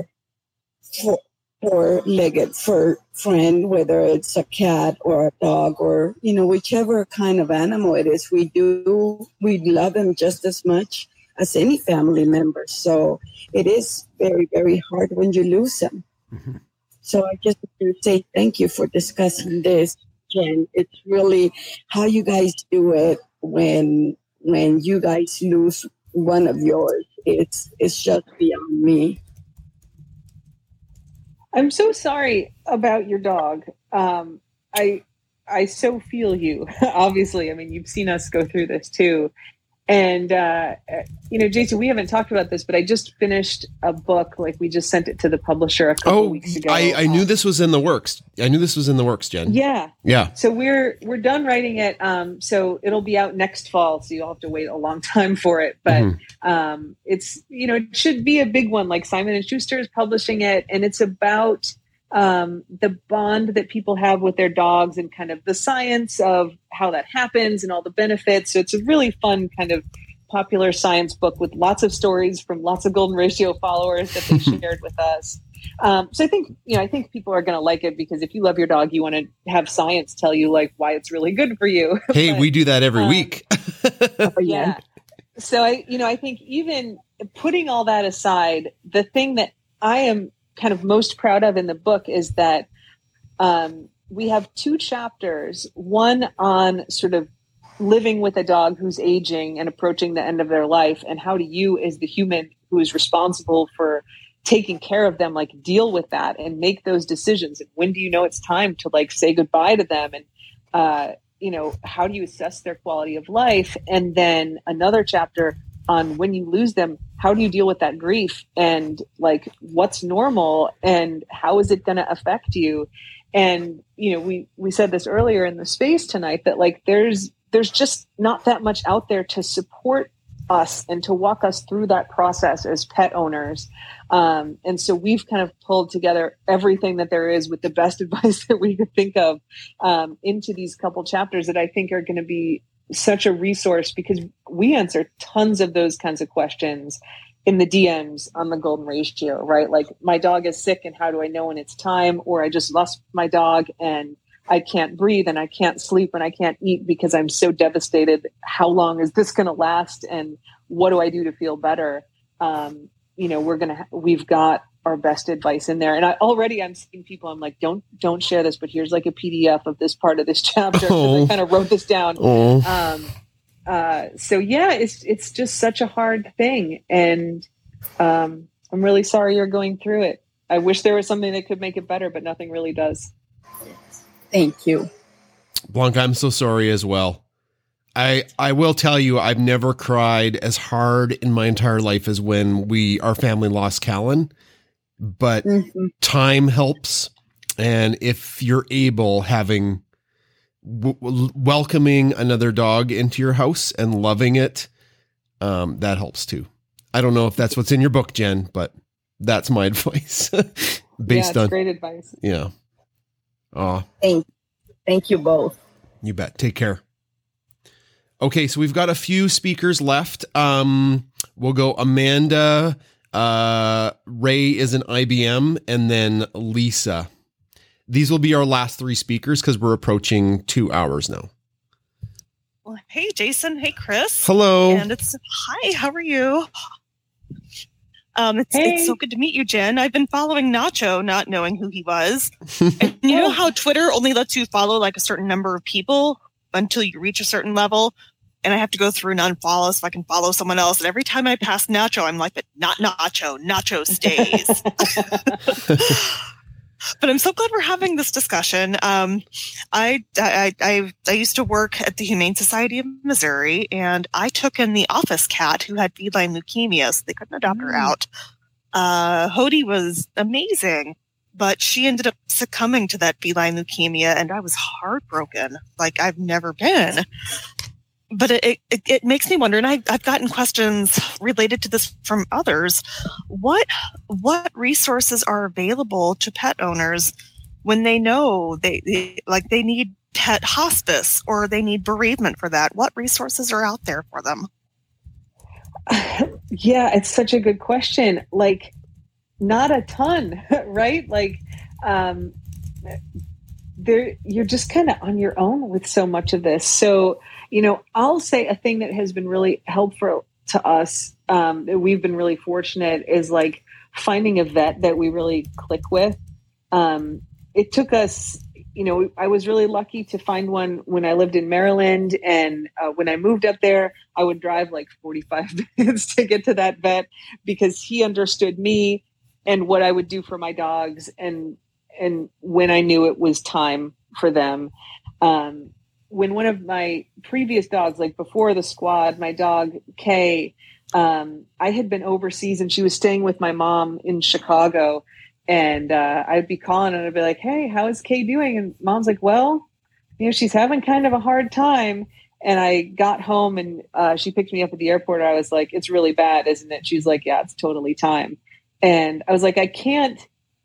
four-legged fur friend, whether it's a cat or a dog or, whichever kind of animal it is. We love him just as much as any family member. So it is very, very hard when you lose him. Mm-hmm. So I just want to say thank you for discussing this, Jen. It's really how you guys do it when you guys lose one of yours. It's just beyond me. I'm so sorry about your dog. I so feel you. Obviously, I mean, you've seen us go through this too. And, Jason, we haven't talked about this, but I just finished a book. Like, we just sent it to the publisher a couple weeks ago. I knew this was in the works. Jen. Yeah. Yeah. So we're done writing it. So it'll be out next fall. So you'll have to wait a long time for it. But it's, it should be a big one. Like Simon & Schuster is publishing it. And it's about the bond that people have with their dogs and kind of the science of how that happens and all the benefits. So it's a really fun kind of popular science book with lots of stories from lots of Golden Ratio followers that they shared with us. So I think people are going to like it, because if you love your dog, you want to have science tell you like why it's really good for you. Hey, we do that every week. Yeah. So I think even putting all that aside, the thing that I am kind of most proud of in the book is that we have 2 chapters, one on sort of living with a dog who's aging and approaching the end of their life, and how do you, as the human who is responsible for taking care of them, like deal with that and make those decisions. And when do you know it's time to like say goodbye to them? And, how do you assess their quality of life? And then another chapter on when you lose them, how do you deal with that grief, and like what's normal and how is it going to affect you? And, we said this earlier in the space tonight that like, there's just not that much out there to support us and to walk us through that process as pet owners. And so we've kind of pulled together everything that there is with the best advice that we could think of into these couple chapters that I think are going to be such a resource, because we answer tons of those kinds of questions in the DMs on the Golden Ratio, right? Like, my dog is sick and how do I know when it's time? Or I just lost my dog and I can't breathe and I can't sleep and I can't eat because I'm so devastated. How long is this going to last? And what do I do to feel better? We've got our best advice in there. And I'm seeing people, I'm like, don't share this, but here's like a PDF of this part of this chapter. I kind of wrote this down. So yeah, it's just such a hard thing. And I'm really sorry you're going through it. I wish there was something that could make it better, but nothing really does. Thank you. Blanca, I'm so sorry as well. I will tell you, I've never cried as hard in my entire life as when our family lost Callan, but time helps. And if you're able, having welcoming another dog into your house and loving it, that helps too. I don't know if that's what's in your book, Jen, but that's my advice based on great advice. Yeah. Thank you both. You bet. Take care. Okay, so we've got a few speakers left. We'll go Amanda, Ray is an IBM, and then Lisa. These will be our last 3 speakers because we're approaching 2 hours now. Well, hey, Jason. Hey, Chris. Hello. And hi, how are you? It's so good to meet you, Jen. I've been following Nacho, not knowing who he was. And you know how Twitter only lets you follow like a certain number of people until you reach a certain level? And I have to go through and unfollow so I can follow someone else. And every time I pass Nacho, I'm like, but not Nacho. Nacho stays. But I'm so glad we're having this discussion. I used to work at the Humane Society of Missouri, and I took in the office cat who had feline leukemia, so they couldn't adopt her out. Hody was amazing, but she ended up succumbing to that feline leukemia, and I was heartbroken like I've never been. But it makes me wonder, and I've gotten questions related to this from others. What resources are available to pet owners when they know they need pet hospice or they need bereavement for that? What resources are out there for them? Yeah, it's such a good question. Like, not a ton, right? Like, you're just kind of on your own with so much of this. So, I'll say a thing that has been really helpful to us, that we've been really fortunate, is like finding a vet that we really click with. It took us, I was really lucky to find one when I lived in Maryland. And when I moved up there, I would drive like 45 minutes to get to that vet because he understood me and what I would do for my dogs. And when I knew it was time for them. When one of my previous dogs, like before the squad, my dog, Kay, I had been overseas and she was staying with my mom in Chicago. And I'd be calling and I'd be like, hey, how is Kay doing? And Mom's like, well, she's having kind of a hard time. And I got home and she picked me up at the airport. I was like, it's really bad, isn't it? She's like, yeah, it's totally time. And I was like, I can't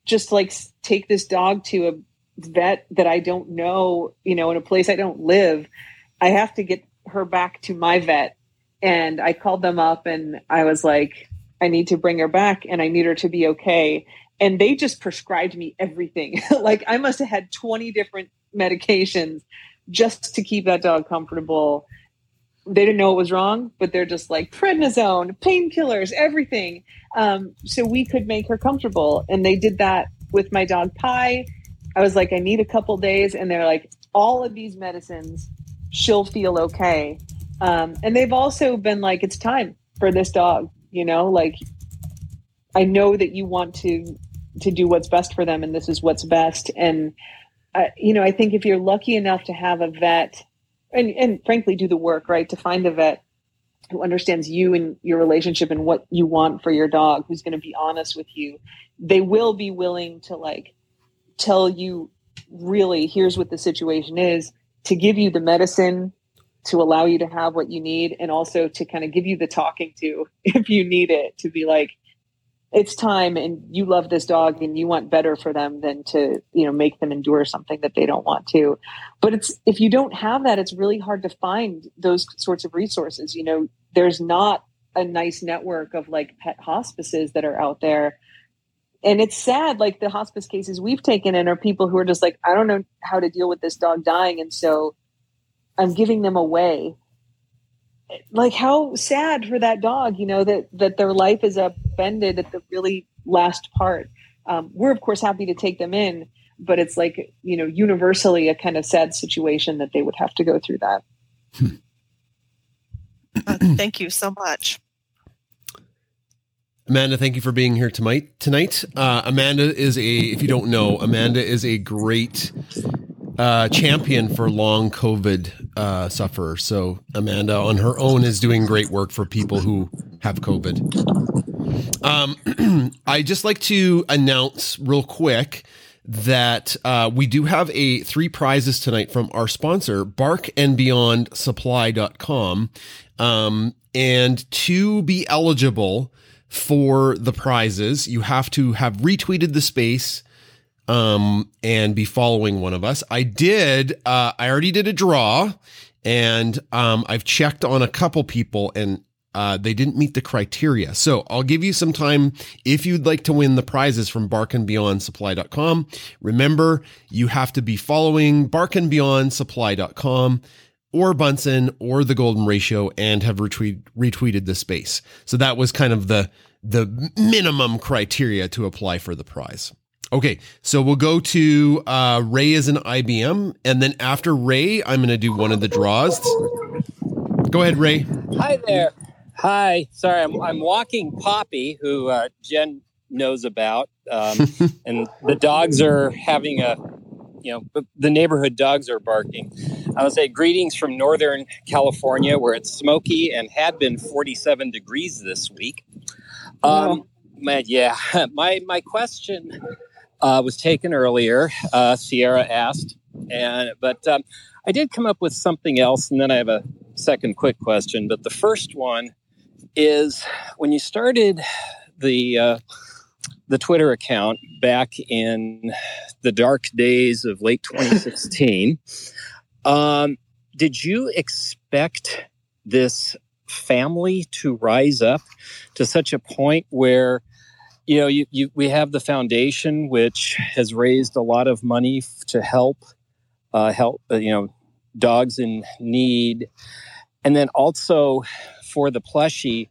just like take this dog to a vet that I don't know, in a place I don't live. I have to get her back to my vet. And I called them up and I was like, I need to bring her back and I need her to be okay. And they just prescribed me everything. Like I must have had 20 different medications just to keep that dog comfortable. They didn't know what was wrong, but they're just like prednisone, painkillers, everything. So we could make her comfortable. And they did that with my dog Pi. I was like, I need a couple days. And they're like, all of these medicines, she'll feel okay. And they've also been like, it's time for this dog, like I know that you want to do what's best for them. And this is what's best. And, I think if you're lucky enough to have a vet and frankly, do the work, right, to find a vet who understands you and your relationship and what you want for your dog, who's going to be honest with you, they will be willing to like tell you really, here's what the situation is, to give you the medicine, to allow you to have what you need, and also to kind of give you the talking to if you need it, to be like, it's time and you love this dog and you want better for them than to, make them endure something that they don't want to. But if you don't have that, it's really hard to find those sorts of resources. There's not a nice network of like pet hospices that are out there. And it's sad, like the hospice cases we've taken in are people who are just like, I don't know how to deal with this dog dying. And so I'm giving them away. Like how sad for that dog, that their life is upended at the really last part. We're of course happy to take them in, but it's like, universally a kind of sad situation that they would have to go through that. Thank you so much. Amanda, thank you for being here tonight. Amanda is if you don't know, Amanda is a great champion for long COVID sufferers. So Amanda on her own is doing great work for people who have COVID. I just like to announce real quick that we do have 3 prizes tonight from our sponsor, barkandbeyondsupply.com. And to be eligible for the prizes, you have to have retweeted the space and be following one of us. I already did a draw, and I've checked on a couple people, and they didn't meet the criteria. So I'll give you some time if you'd like to win the prizes from barkandbeyondsupply.com. Remember, you have to be following barkandbeyondsupply.com or Bunsen or the Golden Ratio and have retweeted the space. So that was kind of the minimum criteria to apply for the prize. Okay, so we'll go to Ray as an IBM, and then after Ray, I'm going to do one of the draws. Go ahead, Ray. Hi there. Hi. Sorry, I'm walking Poppy, who Jen knows about, and the dogs are having the neighborhood dogs are barking. I would say greetings from Northern California, where it's smoky and had been 47 degrees this week. My question was taken earlier. Sierra asked, but I did come up with something else, and then I have a second quick question. But the first one is when you started the Twitter account back in the dark days of late 2016, did you expect this family to rise up to such a point where, we have the foundation, which has raised a lot of money to help dogs in need. And then also for the plushie,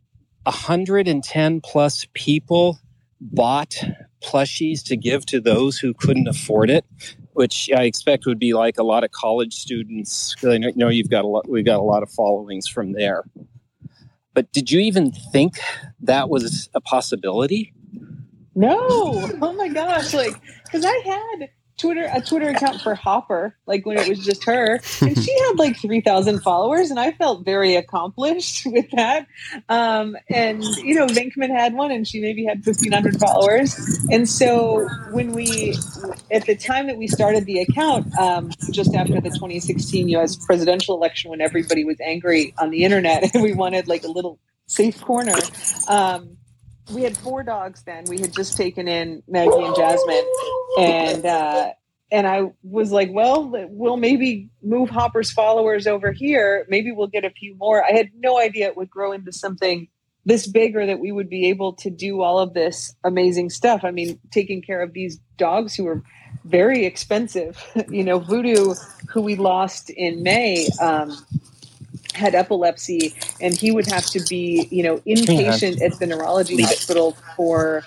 110 plus people bought plushies to give to those who couldn't afford it, which I expect would be like a lot of college students. I know we've got a lot of followings from there. But did you even think that was a possibility? No. Oh my gosh. Because I had a Twitter account for Hopper, when it was just her, and she had 3,000 followers, and I felt very accomplished with that. And Venkman had one, and she maybe had 1,500 followers. And so at the time that we started the account, just after the 2016 U.S. presidential election, when everybody was angry on the internet, and we wanted a little safe corner. we had 4 dogs then. We had just taken in Maggie and Jasmine, and I was like, well, we'll maybe move Hopper's followers over here. Maybe we'll get a few more. I had no idea it would grow into something this big, or that we would be able to do all of this amazing stuff. I mean, taking care of these dogs who are very expensive. You know, Voodoo, who we lost in May, had epilepsy, and he would have to be, you know, inpatient at the neurology hospital for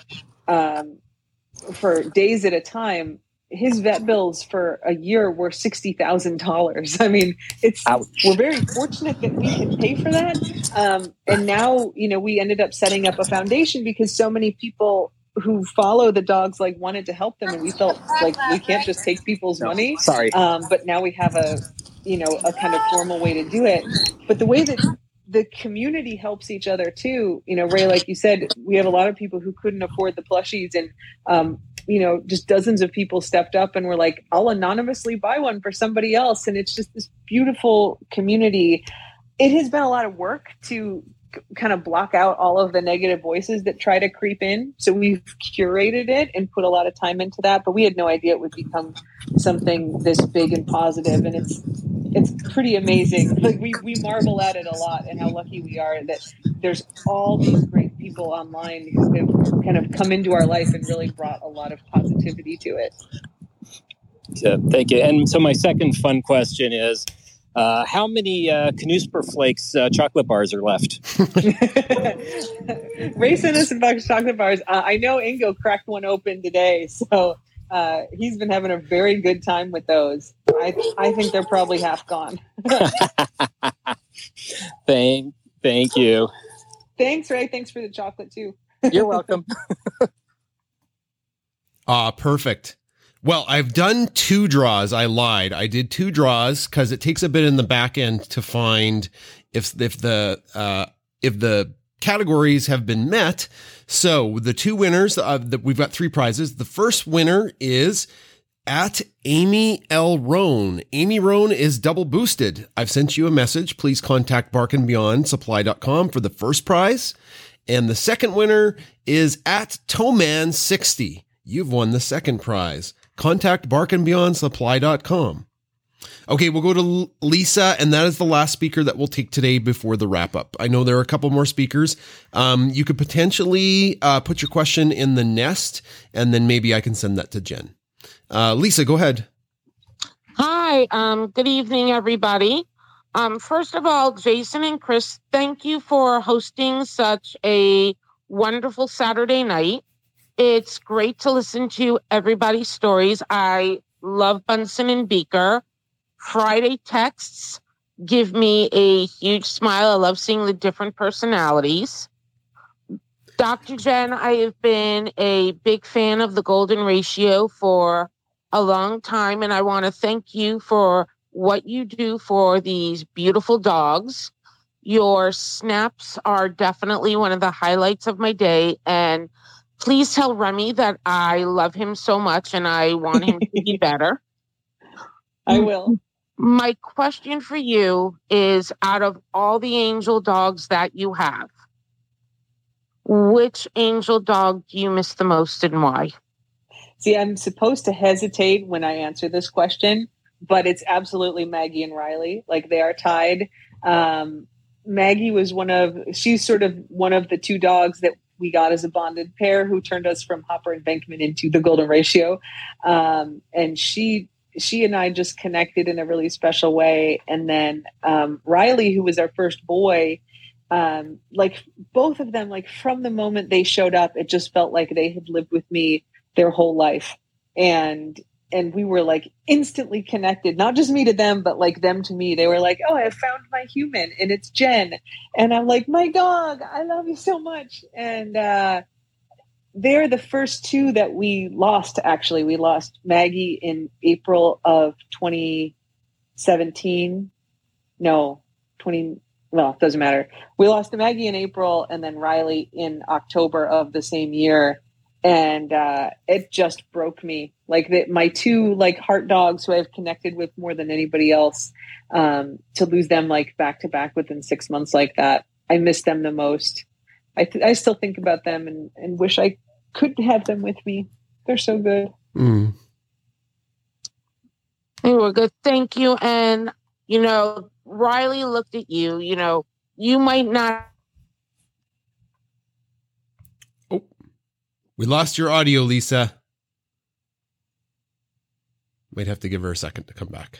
days at a time. His vet bills for a year were $60,000. I mean, we're very fortunate that we can pay for that. And now, you know, we ended up setting up a foundation because so many people who follow the dogs like wanted to help them, and we felt like we can't just take people's money. Sorry. But now we have a kind of formal way to do it. But the way that the community helps each other too, you know, Ray, like you said, we have a lot of people who couldn't afford the plushies, and you know, just dozens of people stepped up and were like, I'll anonymously buy one for somebody else. And it's just this beautiful community. It has been a lot of work to kind of block out all of the negative voices that try to creep in. So we've curated it and put a lot of time into that, but we had no idea it would become something this big and positive. And it's pretty amazing. Like we marvel at it a lot, and how lucky we are that there's all these great people online who have kind of come into our life and really brought a lot of positivity to it. So, thank you. And so my second fun question is, how many Knusper Flakes chocolate bars are left? Ray sent us a box of chocolate bars. I know Ingo cracked one open today, so he's been having a very good time with those. I think they're probably half gone. Thank you. Thanks, Ray. Thanks for the chocolate too. You're welcome. Perfect. Well, I've done 2 draws. I lied. I did 2 draws because it takes a bit in the back end to find if the categories have been met. So the 2 winners, we've got 3 prizes. The first winner is at Amy L. Roan. Amy Roan is double boosted. I've sent you a message. Please contact barkandbeyondsupply.com for the first prize. And the second winner is at Toman60. You've won the second prize. Contact barkandbeyondsupply.com. Okay, we'll go to Lisa, and that is the last speaker that we'll take today before the wrap up. I know there are a couple more speakers. You could potentially put your question in the nest, and then maybe I can send that to Jen. Lisa, go ahead. Hi, good evening, everybody. First of all, Jason and Chris, thank you for hosting such a wonderful Saturday night. It's great to listen to everybody's stories. I love Bunsen and Beaker. Friday texts give me a huge smile. I love seeing the different personalities. Dr. Jen, I have been a big fan of the Golden Ratio for a long time, and I want to thank you for what you do for these beautiful dogs. Your snaps are definitely one of the highlights of my day, and please tell Remy that I love him so much and I want him to be better. I will. My question for you is, out of all the angel dogs that you have, which angel dog do you miss the most and why? See, I'm supposed to hesitate when I answer this question, but it's absolutely Maggie and Riley. Like, they are tied. Maggie was she's sort of one of the 2 dogs that we got as a bonded pair who turned us from Hopper and Venkman into the Golden Ratio. And she and I just connected in a really special way. And then Riley, who was our first boy, like both of them, like from the moment they showed up, it just felt like they had lived with me their whole life. And we were like instantly connected, not just me to them, but like them to me. They were like, oh, I found my human, and it's Jen. And I'm like, my dog, I love you so much. And they're the first 2 that we lost, actually. We lost Maggie in April of 2017. Well, it doesn't matter. We lost Maggie in April and then Riley in October of the same year. And it just broke me. Like my 2 like heart dogs who I've connected with more than anybody else, to lose them like back to back within 6 months like that. I miss them the most. I still think about them and wish I could have them with me. They're so good. They were good. Thank you. And, Riley looked at you, you might not. Oh, we lost your audio, Lisa. Might have to give her a second to come back.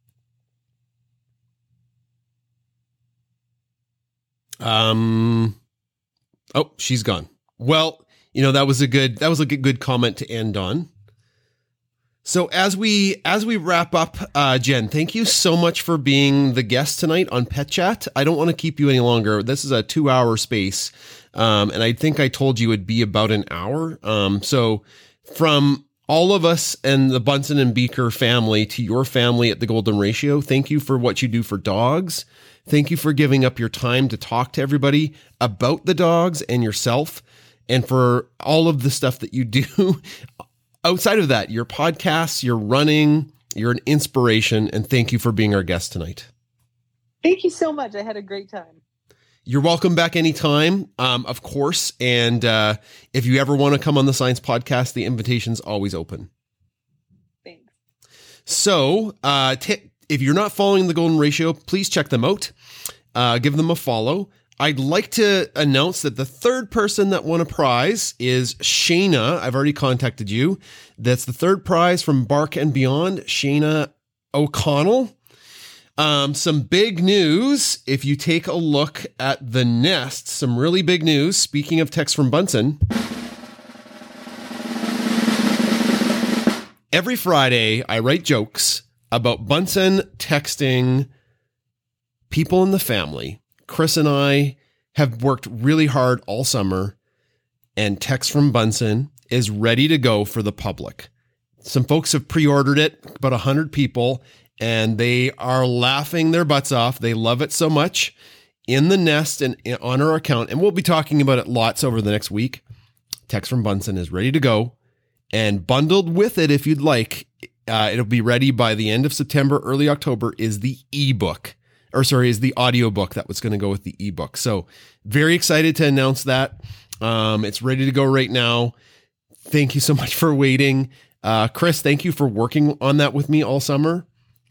Oh, she's gone. Well, that was a good comment to end on. So as we wrap up, Jen, thank you so much for being the guest tonight on Pet Chat. I don't want to keep you any longer. This is a 2-hour space. And I think I told you it'd be about an hour. So from all of us and the Bunsen and Beaker family to your family at the Golden Ratio, thank you for what you do for dogs. Thank you for giving up your time to talk to everybody about the dogs and yourself, and for all of the stuff that you do. Outside of that, your podcasts, your running, you're an inspiration, and thank you for being our guest tonight. Thank you so much. I had a great time. You're welcome back anytime, of course. And if you ever want to come on the Science Podcast, the invitation's always open. Thanks. So if you're not following the Golden Ratio, please check them out. Give them a follow. I'd like to announce that the third person that won a prize is Shayna. I've already contacted you. That's the third prize from Bark and Beyond, Shayna O'Connell. Some big news. If you take a look at the nest, some really big news. Speaking of text from Bunsen, every Friday I write jokes about Bunsen texting people in the family. Chris and I have worked really hard all summer, and Text from Bunsen is ready to go for the public. Some folks have pre-ordered it, about 100 people, and they are laughing their butts off. They love it so much. In the nest and on our account, and we'll be talking about it lots over the next week. Text from Bunsen is ready to go, and bundled with it, if you'd like, it'll be ready by the end of September, early October, is the ebook. Is the audiobook that was going to go with the ebook. So very excited to announce that. It's ready to go right now. Thank you so much for waiting. Chris, thank you for working on that with me all summer.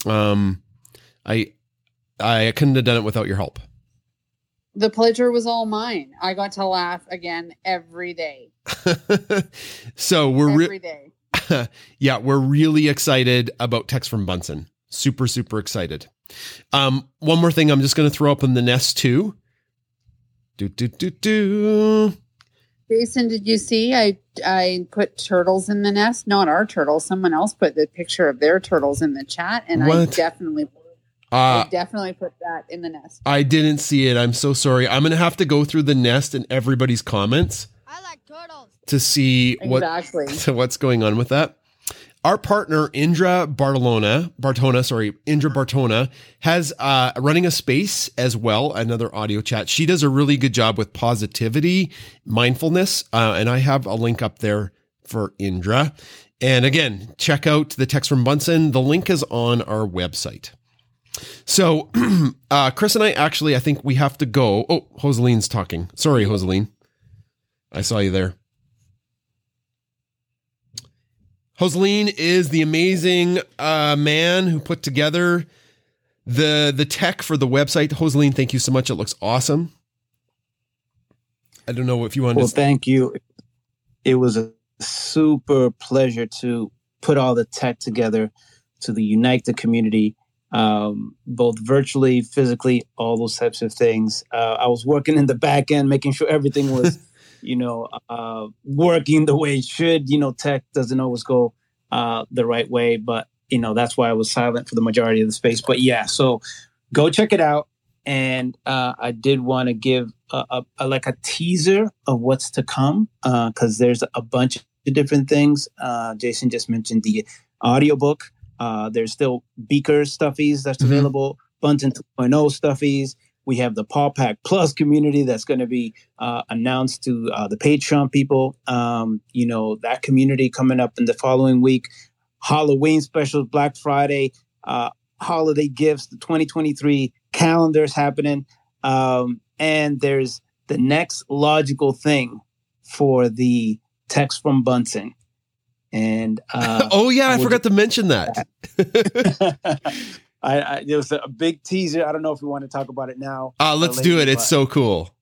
I couldn't have done it without your help. The pleasure was all mine. I got to laugh again every day. So every day. Yeah, we're really excited about Text from Bunsen. Super, super excited. One more thing I'm just going to throw up in the nest too. Jason, did you see I put turtles in the nest? Not our turtles. Someone else put the picture of their turtles in the chat, and What? I definitely put that in the nest. I didn't see it. I'm so sorry. I'm going to have to go through the nest and everybody's comments. I like turtles. To see what's going on with that. Our partner, Indra Bartona, has running a space as well, another audio chat. She does a really good job with positivity, mindfulness, and I have a link up there for Indra. And again, check out the Text from Bunsen. The link is on our website. So Chris and I think we have to go. Oh, Joseline's talking. Sorry, Joseline. I saw you there. Joseline is the amazing man who put together the tech for the website. Joseline, thank you so much. It looks awesome. I don't know if you want to... Well, thank you. It was a super pleasure to put all the tech together to unite the community, both virtually, physically, all those types of things. I was working in the back end, making sure everything was... working the way it should. Tech doesn't always go the right way, but, that's why I was silent for the majority of the space. But yeah, so go check it out. And I did want to give a teaser of what's to come, because there's a bunch of different things. Jason just mentioned the audiobook. There's still Beaker stuffies that's available, Bunsen 2.0 stuffies. We have the Paw Pack Plus community that's going to be announced to the Patreon people. That community coming up in the following week. Halloween specials, Black Friday, holiday gifts, the 2023 calendars happening. And there's the next logical thing for the text from Bunsen. And I forgot to mention that. There was a big teaser. I don't know if we want to talk about it now. Let's do it. It's so cool.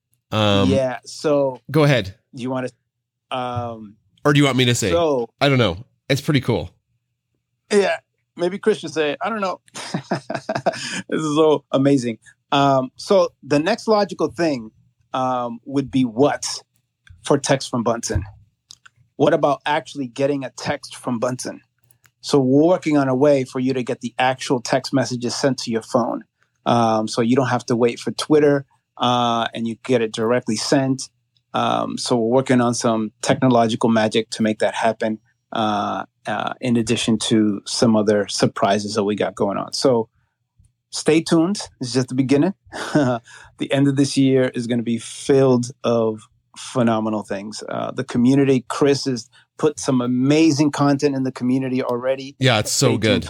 So go ahead. Do you want to, or do you want me to say? So, I don't know. It's pretty cool. Yeah, maybe Chris should say it. I don't know. This is so amazing. So the next logical thing would be what for text from Bunsen? What about actually getting a text from Bunsen? So we're working on a way for you to get the actual text messages sent to your phone. So you don't have to wait for Twitter and you get it directly sent. So we're working on some technological magic to make that happen, in addition to some other surprises that we got going on. So stay tuned. It's just the beginning. The end of this year is going to be filled of phenomenal things. The community, Chris has put some amazing content in the community already. Yeah, it's so good.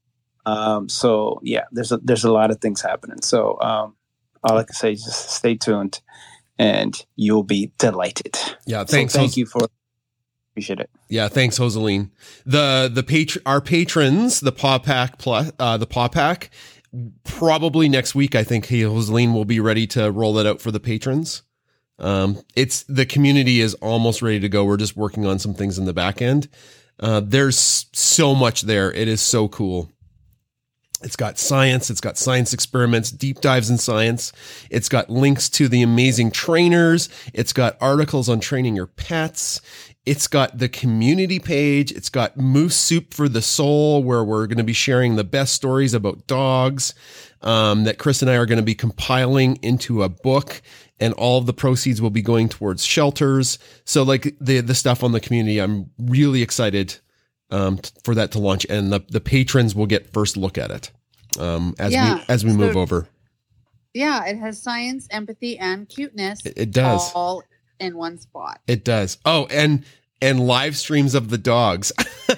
So yeah, there's a lot of things happening. So all I can say is just stay tuned and you'll be delighted. Yeah, thanks. So thank you for appreciate it. Yeah, thanks, Joseline. Our patrons, the Paw Pack Plus, the Paw Pack, probably next week. I think Joseline will be ready to roll it out for the patrons. It's the community is almost ready to go. We're just working on some things in the back end. There's so much there. It is so cool. It's got science. It's got science experiments, deep dives in science. It's got links to the amazing trainers. It's got articles on training your pets. It's got the community page. It's got Moose Soup for the Soul, where we're going to be sharing the best stories about dogs, that Chris and I are going to be compiling into a book, and all of the proceeds will be going towards shelters. So like the stuff on the community, I'm really excited for that to launch, and the patrons will get first look at it as we move over. Yeah, it has science, empathy, and cuteness. It does all in one spot. It does. Oh, and live streams of the dogs.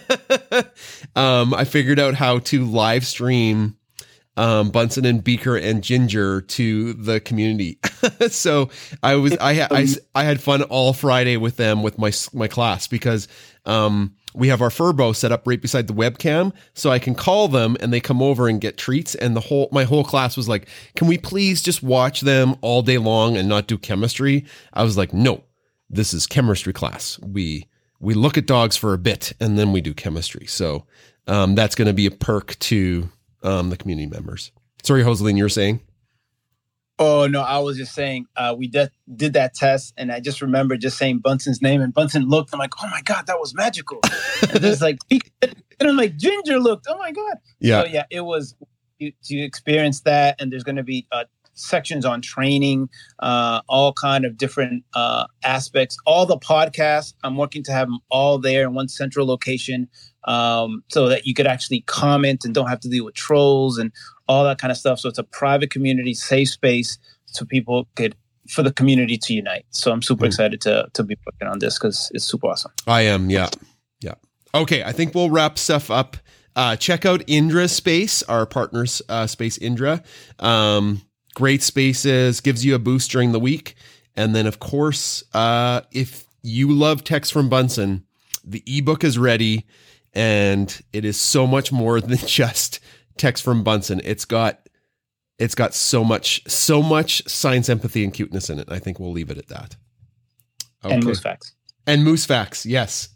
I figured out how to live stream Bunsen and Beaker and Ginger to the community. So I had fun all Friday with them with my class, because we have our Furbo set up right beside the webcam, so I can call them and they come over and get treats. And my whole class was like, "Can we please just watch them all day long and not do chemistry?" I was like, "No, this is chemistry class. We look at dogs for a bit and then we do chemistry." So that's going to be a perk to the community members. Sorry, Joseline, you were saying? Oh, no, I was just saying we did that test, and I just remember just saying Bunsen's name, and Bunsen looked. I'm like, "Oh, my God, that was magical." And there's like, and I'm like, Ginger looked. Oh, my God. Yeah. So, yeah, it was to experience that, and there's going to be sections on training, all kind of different aspects. All the podcasts, I'm working to have them all there in one central location, so that you could actually comment and don't have to deal with trolls and all that kind of stuff. So it's a private community, safe space, so people for the community to unite. So I'm super excited to be working on this, because it's super awesome. I am. Yeah. Okay. I think we'll wrap stuff up. Check out Indra Space, our partners, Space Indra. Great spaces, gives you a boost during the week. And then, of course, if you love text from Bunsen, the ebook is ready, and it is so much more than just text from Bunsen. It's got so much science, empathy, and cuteness in it. I think we'll leave it at that. Okay. And Moose Facts. And Moose Facts, yes.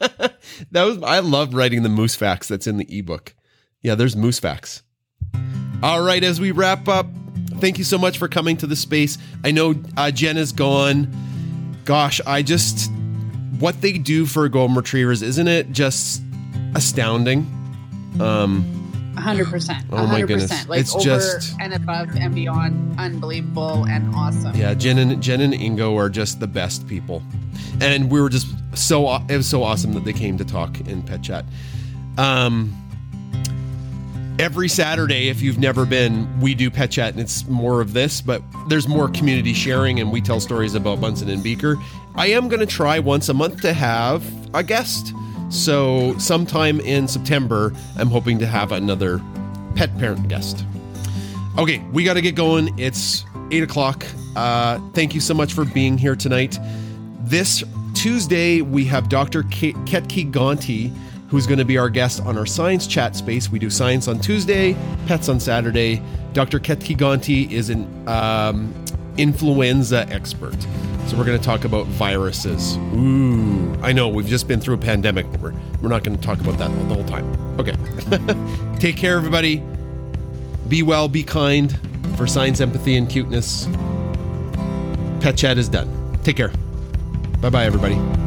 I love writing the Moose Facts that's in the ebook. Yeah, there's Moose Facts. All right, as we wrap up, thank you so much for coming to the space. I know Jen is gone. Gosh, what they do for golden retrievers, isn't it just astounding? 100%. Oh my goodness. Like it's over just and above and beyond, unbelievable and awesome. Yeah, Jen and Ingo are just the best people. And we were just it was so awesome that they came to talk in Pet Chat. Every Saturday, if you've never been, we do Pet Chat, and it's more of this, but there's more community sharing, and we tell stories about Bunsen and Beaker. I am going to try once a month to have a guest. So sometime in September, I'm hoping to have another pet parent guest. Okay, we got to get going. It's 8 o'clock. thank you so much for being here tonight. This Tuesday, we have Dr. Ketki Gonti, who's going to be our guest on our science chat space. We do science on Tuesday, pets on Saturday. Dr. Ketki Gonti is an influenza expert. So we're going to talk about viruses. Ooh, I know we've just been through a pandemic, but we're not going to talk about that the whole time. Okay. Take care, everybody. Be well, be kind. For science, empathy, and cuteness, Pet Chat is done. Take care. Bye-bye, everybody.